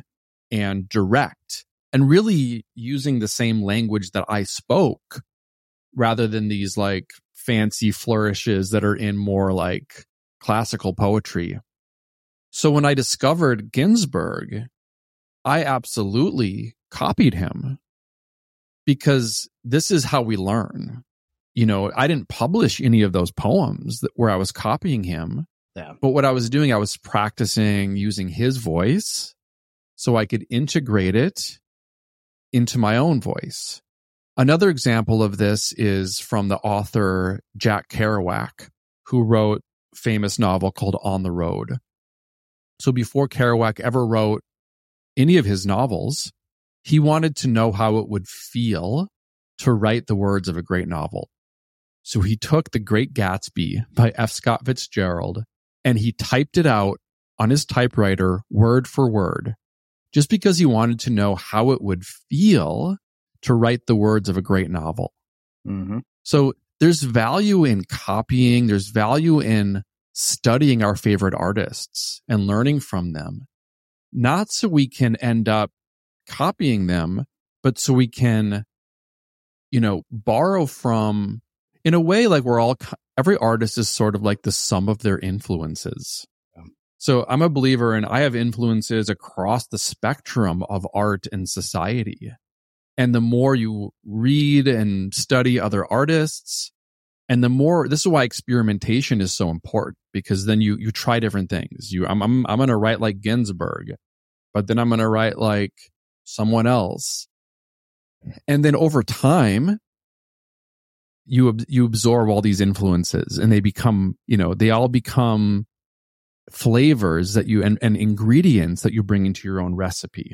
and direct, and really using the same language that I spoke rather than these like fancy flourishes that are in more like classical poetry. So when I discovered Ginsberg, I absolutely copied him because this is how we learn. You know, I didn't publish any of those poems that, where I was copying him. Yeah. But what I was doing, I was practicing using his voice so I could integrate it into my own voice. Another example of this is from the author Jack Kerouac, who wrote a famous novel called On the Road. So before Kerouac ever wrote any of his novels, he wanted to know how it would feel to write the words of a great novel. So he took The Great Gatsby by F. Scott Fitzgerald and he typed it out on his typewriter word for word, just because he wanted to know how it would feel to write the words of a great novel. Mm-hmm. So there's value in copying. There's value in studying our favorite artists and learning from them, not so we can end up copying them, but so we can, you know, borrow from, in a way, like we're all, every artist is sort of like the sum of their influences. Yeah. So I'm a believer in, I have influences across the spectrum of art and society. And the more you read and study other artists, and the more, this is why experimentation is so important, because then you you try different things. You, I'm I'm I'm going to write like Ginsberg, but then I'm going to write like someone else, and then over time, you you absorb all these influences, and they become, you know, they all become flavors that you and, and ingredients that you bring into your own recipe.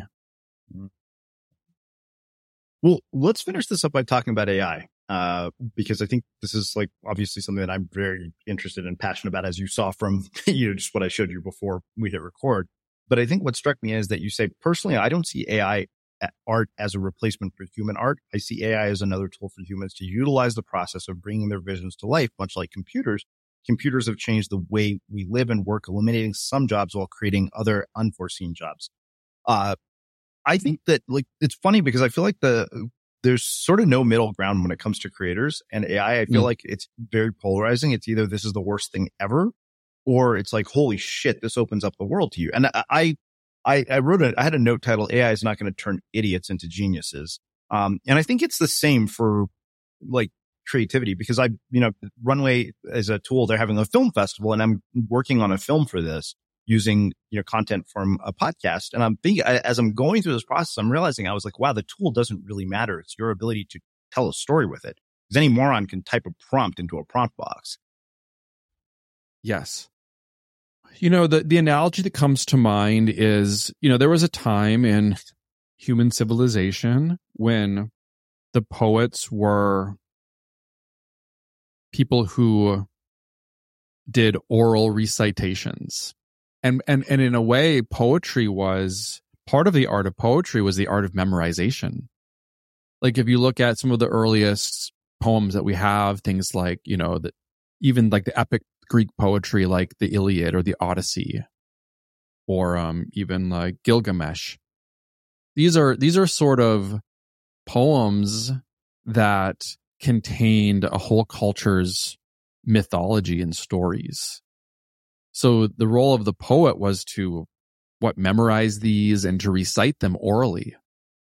Well, let's finish this up by talking about A I, uh, because I think this is like obviously something that I'm very interested and passionate about, as you saw from, you know, just what I showed you before we hit record. But I think what struck me is that you say, personally, I don't see A I art as a replacement for human art. I see A I as another tool for humans to utilize the process of bringing their visions to life, much like computers. Computers have changed the way we live and work, eliminating some jobs while creating other unforeseen jobs. Uh, I think that, like, it's funny because I feel like the there's sort of no middle ground when it comes to creators and A I. I feel mm. like it's very polarizing. It's either this is the worst thing ever, or it's like, holy shit, this opens up the world to you. And I, I, I wrote a, I had a note titled, A I is not going to turn idiots into geniuses. Um, and I think it's the same for like creativity, because I, you know, Runway is a tool. They're having a film festival and I'm working on a film for this, using, you know, content from a podcast. And I'm thinking, as I'm going through this process, I'm realizing, I was like, wow, the tool doesn't really matter. It's your ability to tell a story with it. Because any moron can type a prompt into a prompt box. Yes. You know, the, the analogy that comes to mind is, you know, there was a time in human civilization when the poets were people who did oral recitations. And, and, and in a way, poetry was part of the art of poetry was the art of memorization. Like if you look at some of the earliest poems that we have, things like, you know, the, even like the epic Greek poetry, like the Iliad or the Odyssey, or um, even like Gilgamesh. These are, these are sort of poems that contained a whole culture's mythology and stories. So the role of the poet was to, what, memorize these and to recite them orally.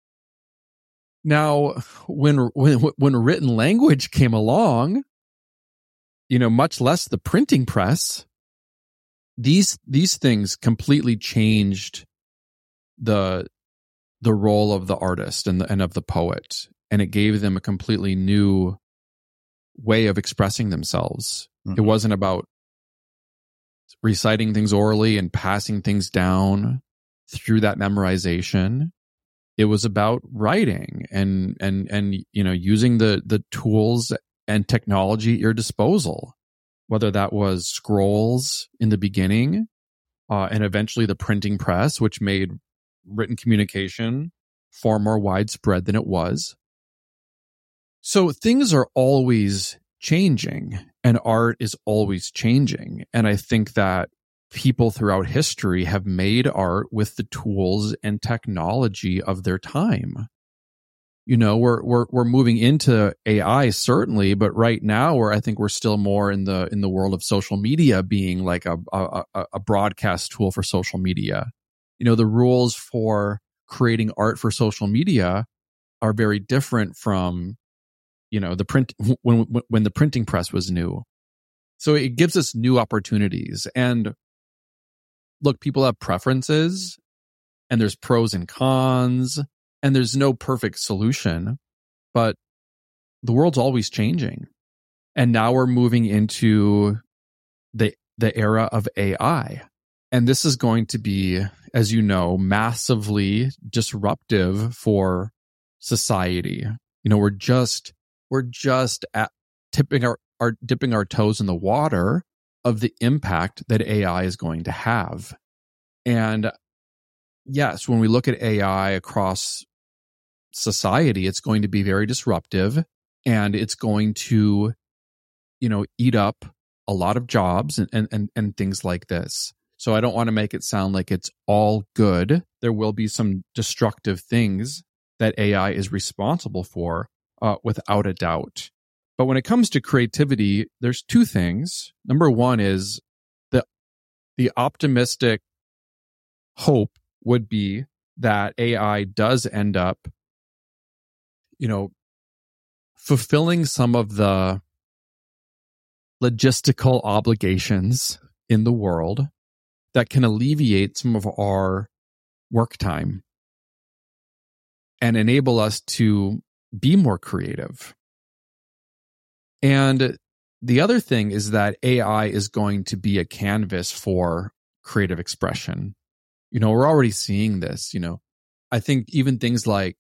Now, when when when written language came along, you know, much less the printing press, these these things completely changed the the role of the artist and the, and of the poet, and it gave them a completely new way of expressing themselves. Mm-hmm. It wasn't about reciting things orally and passing things down through that memorization. It was about writing and, and, and, you know, using the, the tools and technology at your disposal, whether that was scrolls in the beginning, uh, and eventually the printing press, which made written communication far more widespread than it was. So things are always changing, and art is always changing. And I think that people throughout history have made art with the tools and technology of their time. You know, we're we're we're moving into A I certainly, but right now we're I think we're still more in the in the world of social media being like a a, a broadcast tool for social media. You know, the rules for creating art for social media are very different from, you know, the print when when the printing press was new. So it gives us new opportunities. And look, people have preferences, and there's pros and cons, and there's no perfect solution, but the world's always changing. And now we're moving into the the era of A I. And this is going to be, as you know, massively disruptive for society. You know, we're just we're just at tipping our, our dipping our toes in the water of the impact that A I is going to have. And yes, when we look at A I across society, it's going to be very disruptive, and it's going to, you know, eat up a lot of jobs and, and, and, and things like this. So I don't want to make it sound like it's all good. There will be some destructive things that A I is responsible for, uh, without a doubt. But when it comes to creativity, there's two things. Number one is the the optimistic hope would be that A I does end up, you know, fulfilling some of the logistical obligations in the world that can alleviate some of our work time and enable us to be more creative. And the other thing is that A I is going to be a canvas for creative expression. You know, we're already seeing this. You know, I think even things like,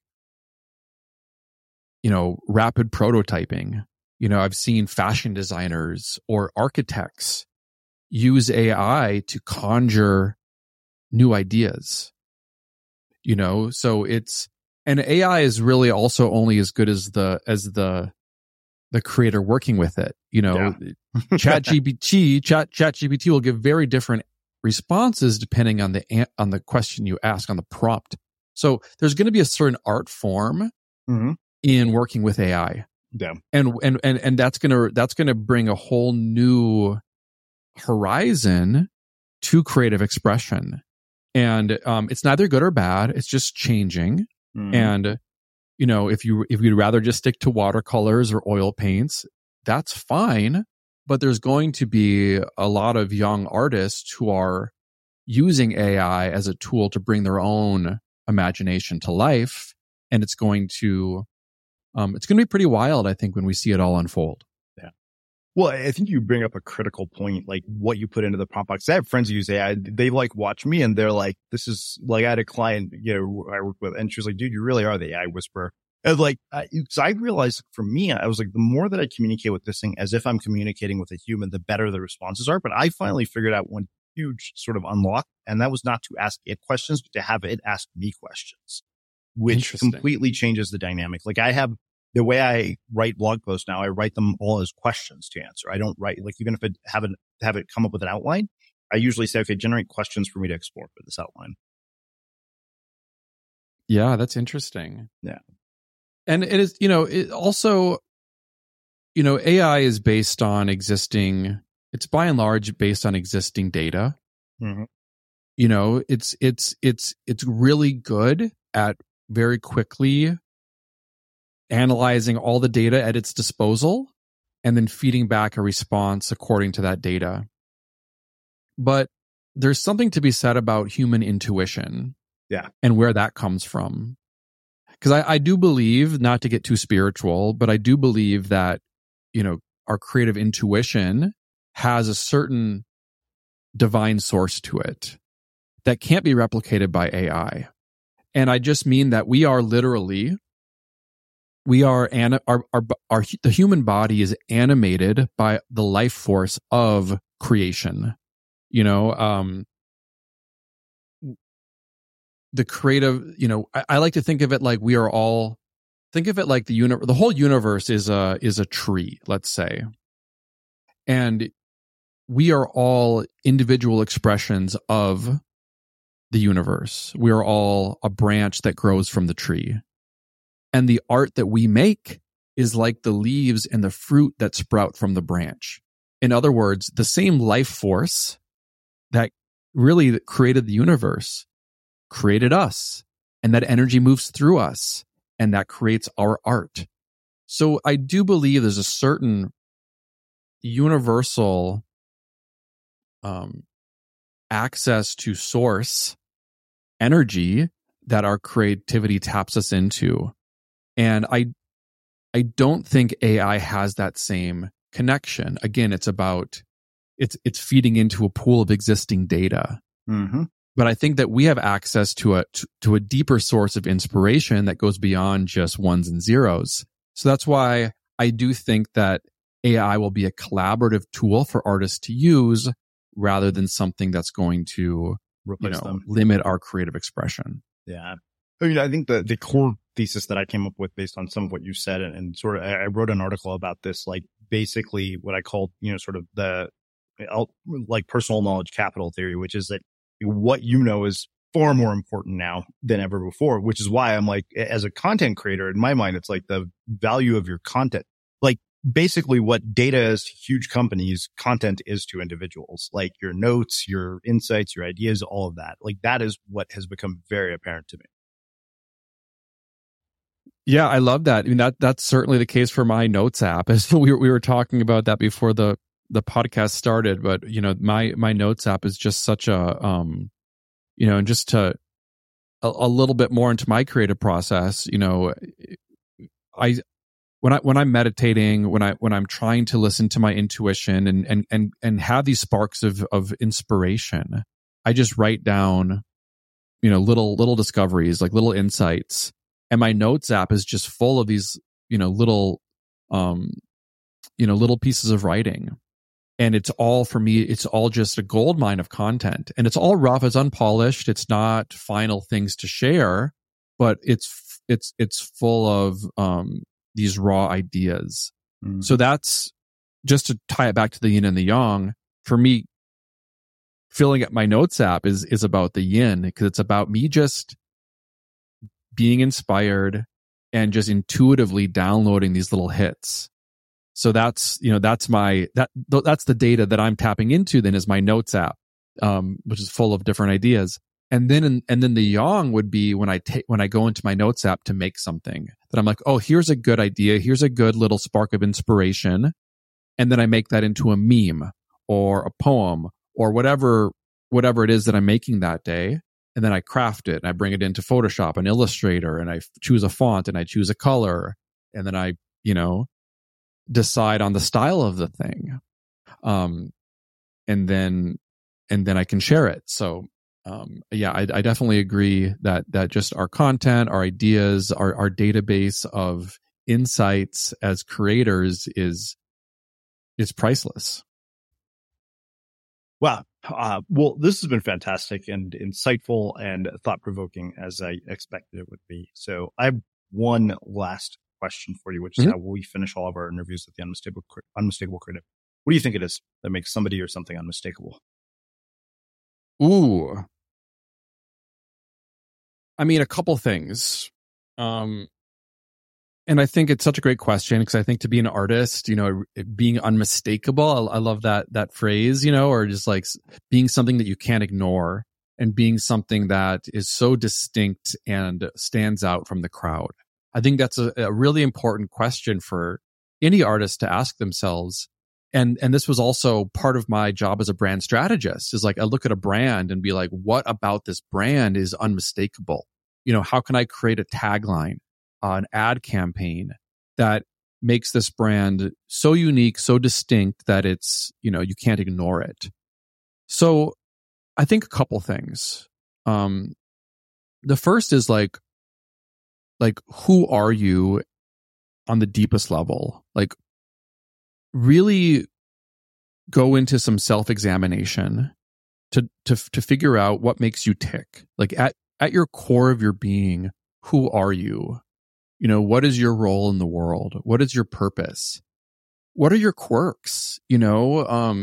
you know, rapid prototyping. You know, I've seen fashion designers or architects use A I to conjure new ideas. You know, so it's, and A I is really also only as good as the as the the creator working with it. You know, yeah. ChatGPT, Chat ChatGPT will give very different responses depending on the on the question you ask, on the prompt. So there's going to be a certain art form mm-hmm. in working with A I. Yeah. And and and and that's going to that's going to bring a whole new horizon to creative expression. And um, it's neither good or bad. It's just changing. Mm. And you know, if you if you'd rather just stick to watercolors or oil paints, that's fine. But there's going to be a lot of young artists who are using A I as a tool to bring their own imagination to life, and it's going to um, it's going to be pretty wild, I think, when we see it all unfold. Yeah. Well, I think you bring up a critical point, like what you put into the prompt box. I have friends who use A I. They like watch me, and they're like, "This is like." I had a client, you know, I work with, and she was like, "Dude, you really are the A I whisperer." And like, I, so I realized for me, I was like, the more that I communicate with this thing as if I'm communicating with a human, the better the responses are. But I finally figured out one huge sort of unlock, and that was not to ask it questions, but to have it ask me questions, which completely changes the dynamic. Like I have the way I write blog posts now, I write them all as questions to answer. I don't write, like, even if I have it, have it come up with an outline, I usually say, okay, generate questions for me to explore for this outline. Yeah, that's interesting. Yeah. And it is, you know, it also, you know, A I is based on existing, it's by and large based on existing data. Mm-hmm. You know, it's, it's, it's, it's really good at very quickly analyzing all the data at its disposal and then feeding back a response according to that data. But there's something to be said about human intuition. Yeah. And where that comes from. Because I, I do believe, not to get too spiritual, but I do believe that, you know, our creative intuition has a certain divine source to it that can't be replicated by A I. And I just mean that we are literally, we are, an, our, our, our, the human body is animated by the life force of creation. You know, um, the creative, you know, I, I like to think of it like we are all, think of it like the universe, the whole universe is a, is a tree, let's say. And we are all individual expressions of the universe. We are all a branch that grows from the tree. And the art that we make is like the leaves and the fruit that sprout from the branch. In other words, the same life force that really created the universe created us. And that energy moves through us. And that creates our art. So I do believe there's a certain universal um, access to source energy that our creativity taps us into. And I I don't think A I has that same connection. Again, it's about it's it's feeding into a pool of existing data. Mm-hmm. But I think that we have access to a to, to a deeper source of inspiration that goes beyond just ones and zeros. So that's why I do think that A I will be a collaborative tool for artists to use rather than something that's going to Replace you know, them. limit our creative expression. Yeah. I mean, I think the, the core thesis that I came up with based on some of what you said and, and sort of, I wrote an article about this, like basically what I called, you know, sort of the like personal knowledge capital theory, which is that what you know is far more important now than ever before, which is why I'm like, as a content creator, in my mind, it's like the value of your content. Like basically what data is to huge companies, content is to individuals, like your notes, your insights, your ideas, all of that. Like that is what has become very apparent to me. Yeah, I love that. I mean, that that's certainly the case for my notes app. As we were, we were talking about that before the the podcast started, but you know, my my notes app is just such a um, you know, and just to a, a little bit more into my creative process. You know, I when I when I'm meditating, when I when I'm trying to listen to my intuition and and and and have these sparks of of inspiration, I just write down, you know, little little discoveries, like little insights. And my notes app is just full of these, you know, little, um, you know, little pieces of writing. And it's all, for me, it's all just a gold mine of content. And it's all rough, it's unpolished, it's not final things to share, but it's, it's, it's full of, um, these raw ideas. Mm-hmm. So that's, just to tie it back to the yin and the yang, for me, filling up my notes app is, is about the yin, because it's about me just being inspired and just intuitively downloading these little hits. So that's, you know, that's my, that, that's the data that I'm tapping into then is my notes app, um, which is full of different ideas. And then, and then the yang would be when I take, when I go into my notes app to make something that I'm like, oh, here's a good idea. Here's a good little spark of inspiration. And then I make that into a meme or a poem or whatever, whatever it is that I'm making that day. And then I craft it and I bring it into Photoshop and Illustrator and I choose a font and I choose a color. And then I, you know, decide on the style of the thing. Um, and then, and then I can share it. So, um, yeah, I, I definitely agree that, that just our content, our ideas, our, our database of insights as creators is, is priceless. Wow. Uh, well, this has been fantastic and insightful and thought-provoking as I expected it would be. So I have one last question for you, which is mm-hmm. how we finish all of our interviews with the Unmistakable, Unmistakable Creative. What do you think it is that makes somebody or something unmistakable? Ooh. I mean, a couple things. Um, and I think it's such a great question because I think to be an artist, you know, being unmistakable, I, I love that that phrase, you know, or just like being something that you can't ignore and being something that is so distinct and stands out from the crowd. I think that's a, a really important question for any artist to ask themselves. And and this was also part of my job as a brand strategist, is like I look at a brand and be like, what about this brand is unmistakable? You know, how can I create a tagline, uh, an ad campaign that makes this brand so unique, so distinct that it's, you know, you can't ignore it? So I think a couple things. Um, the first is like, like, who are you on the deepest level? Like, really go into some self-examination to to to figure out what makes you tick. Like at at your core of your being, who are you? You know, what is your role in the world? What is your purpose? What are your quirks? You know, um,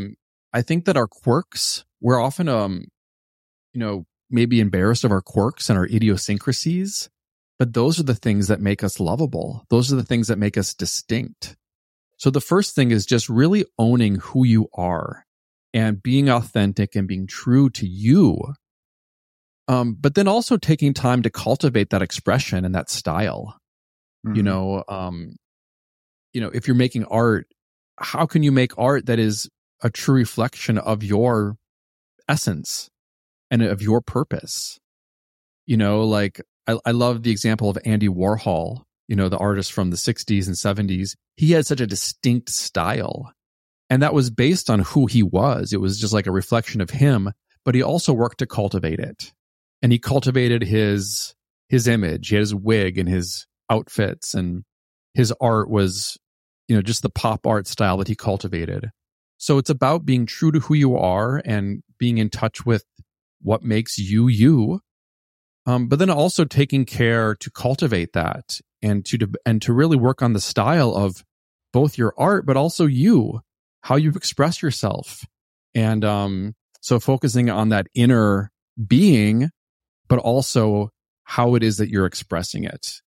I think that our quirks, we're often, um, you know, maybe embarrassed of our quirks and our idiosyncrasies, but those are the things that make us lovable. Those are the things that make us distinct. So the first thing is just really owning who you are and being authentic and being true to you. Um, but then also taking time to cultivate that expression and that style. Mm-hmm. You know, um, you know, if you're making art, how can you make art that is a true reflection of your essence and of your purpose? You know, like I, I love the example of Andy Warhol, you know, the artist from the sixties and seventies. He had such a distinct style, and that was based on who he was. It was just like a reflection of him, but he also worked to cultivate it. And he cultivated his his image, he had his wig and his outfits, and his art was, you know, just the pop art style that he cultivated. So it's about being true to who you are and being in touch with what makes you you, um, but then also taking care to cultivate that and to and to really work on the style of both your art, but also you, how you express yourself. And um, so focusing on that inner being, but also how it is that you're expressing it.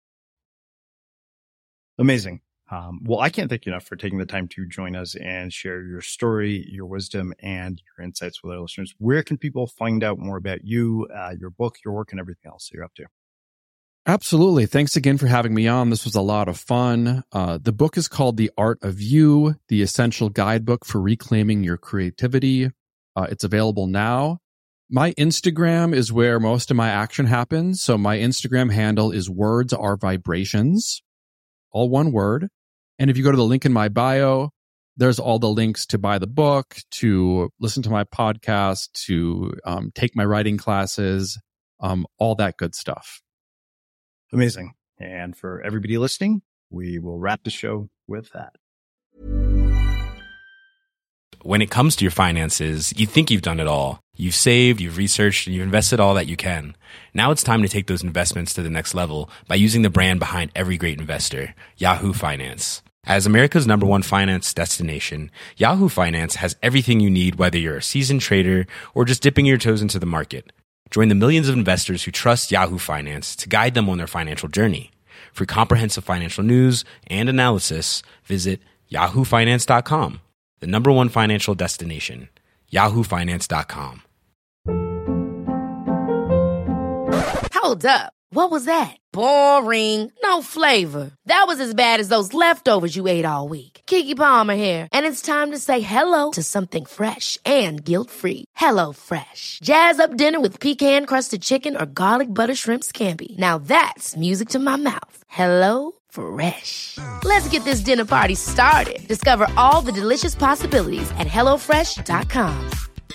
Amazing. Um, well, I can't thank you enough for taking the time to join us and share your story, your wisdom, and your insights with our listeners. Where can people find out more about you, uh, your book, your work, and everything else that you're up to? Absolutely. Thanks again for having me on. This was a lot of fun. Uh, the book is called The Art of You, the Essential Guidebook for Reclaiming Your Creativity. Uh, it's available now. My Instagram is where most of my action happens. So my Instagram handle is Words Are Vibrations, all one word. And if you go to the link in my bio, there's all the links to buy the book, to listen to my podcast, to um, take my writing classes, um, all that good stuff. Amazing. And for everybody listening, we will wrap the show with that. When it comes to your finances, you think you've done it all. You've saved, you've researched, and you've invested all that you can. Now it's time to take those investments to the next level by using the brand behind every great investor, Yahoo Finance. As America's number one finance destination, Yahoo Finance has everything you need, whether you're a seasoned trader or just dipping your toes into the market. Join the millions of investors who trust Yahoo Finance to guide them on their financial journey. For comprehensive financial news and analysis, visit yahoo finance dot com, the number one financial destination, yahoo finance dot com. Hold up. What was that? Boring. No flavor. That was as bad as those leftovers you ate all week. Keke Palmer here, and it's time to say hello to something fresh and guilt-free. Hello Fresh. Jazz up dinner with pecan-crusted chicken or garlic butter shrimp scampi. Now that's music to my mouth. Hello Fresh. Let's get this dinner party started. Discover all the delicious possibilities at hello fresh dot com.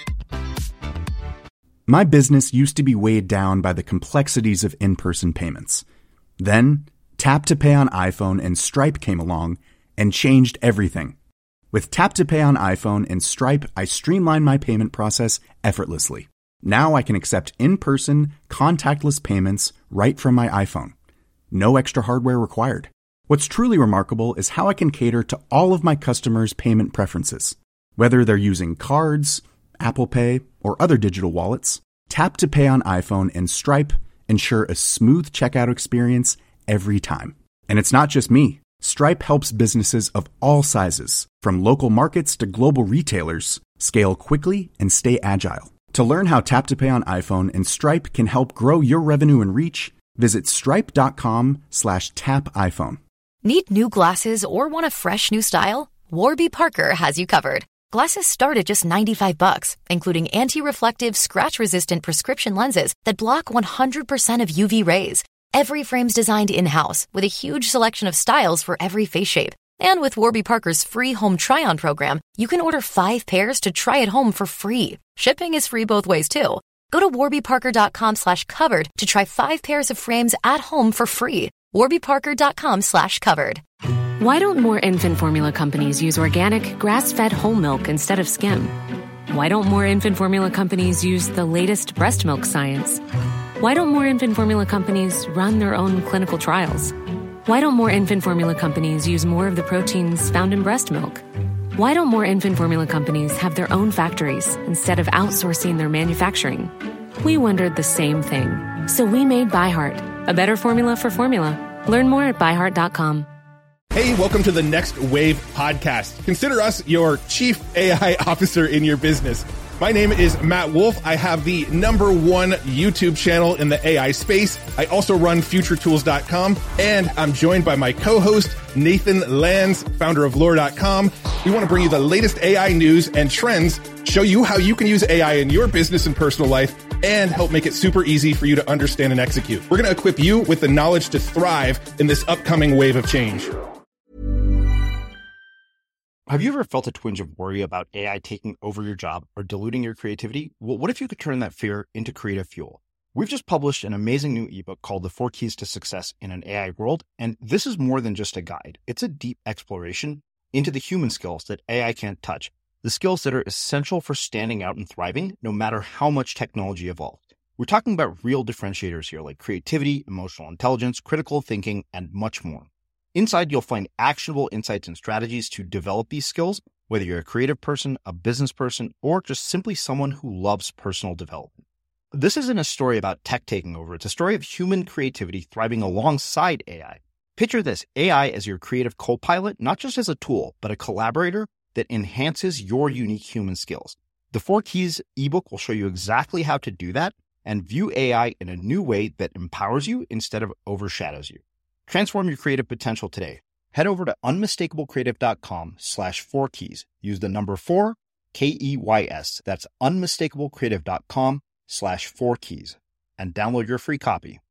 My business used to be weighed down by the complexities of in-person payments. Then, Tap to Pay on iPhone and Stripe came along and changed everything. With Tap to Pay on iPhone and Stripe, I streamlined my payment process effortlessly. Now I can accept in-person, contactless payments right from my iPhone. No extra hardware required. What's truly remarkable is how I can cater to all of my customers' payment preferences. Whether they're using cards, Apple Pay, or other digital wallets, Tap to Pay on iPhone and Stripe ensure a smooth checkout experience every time. And it's not just me. Stripe helps businesses of all sizes, from local markets to global retailers, scale quickly and stay agile. To learn how Tap to Pay on iPhone and Stripe can help grow your revenue and reach, visit stripe.com slash tap iPhone. Need new glasses or want a fresh new style? Warby Parker has you covered. Glasses start at just ninety-five bucks, including anti-reflective, scratch-resistant prescription lenses that block one hundred percent of U V rays. Every frame's designed in-house with a huge selection of styles for every face shape. And with Warby Parker's free home try-on program, you can order five pairs to try at home for free. Shipping is free both ways, too. Go to warbyparker.com slash covered to try five pairs of frames at home for free. warbyparker.com slash covered. Why don't more infant formula companies use organic, grass-fed whole milk instead of skim? Why don't more infant formula companies use the latest breast milk science? Why don't more infant formula companies run their own clinical trials? Why don't more infant formula companies use more of the proteins found in breast milk? Why don't more infant formula companies have their own factories instead of outsourcing their manufacturing? We wondered the same thing. So we made ByHeart, a better formula for formula. Learn more at by heart dot com. Hey, welcome to the Next Wave podcast. Consider us your chief A I officer in your business. My name is Matt Wolf. I have the number one YouTube channel in the A I space. I also run future tools dot com, and I'm joined by my co-host, Nathan Lands, founder of lore dot com. We want to bring you the latest A I news and trends, show you how you can use A I in your business and personal life, and help make it super easy for you to understand and execute. We're going to equip you with the knowledge to thrive in this upcoming wave of change. Have you ever felt a twinge of worry about A I taking over your job or diluting your creativity? Well, what if you could turn that fear into creative fuel? We've just published an amazing new ebook called The Four Keys to Success in an A I World, and this is more than just a guide. It's a deep exploration into the human skills that A I can't touch, the skills that are essential for standing out and thriving, no matter how much technology evolves. We're talking about real differentiators here, like creativity, emotional intelligence, critical thinking, and much more. Inside, you'll find actionable insights and strategies to develop these skills, whether you're a creative person, a business person, or just simply someone who loves personal development. This isn't a story about tech taking over. It's a story of human creativity thriving alongside A I. Picture this, A I as your creative co-pilot, not just as a tool, but a collaborator that enhances your unique human skills. The Four Keys ebook will show you exactly how to do that and view A I in a new way that empowers you instead of overshadows you. Transform your creative potential today. Head over to unmistakablecreative.com slash four keys. Use the number four, K E Y S. That's unmistakablecreative.com slash four keys and download your free copy.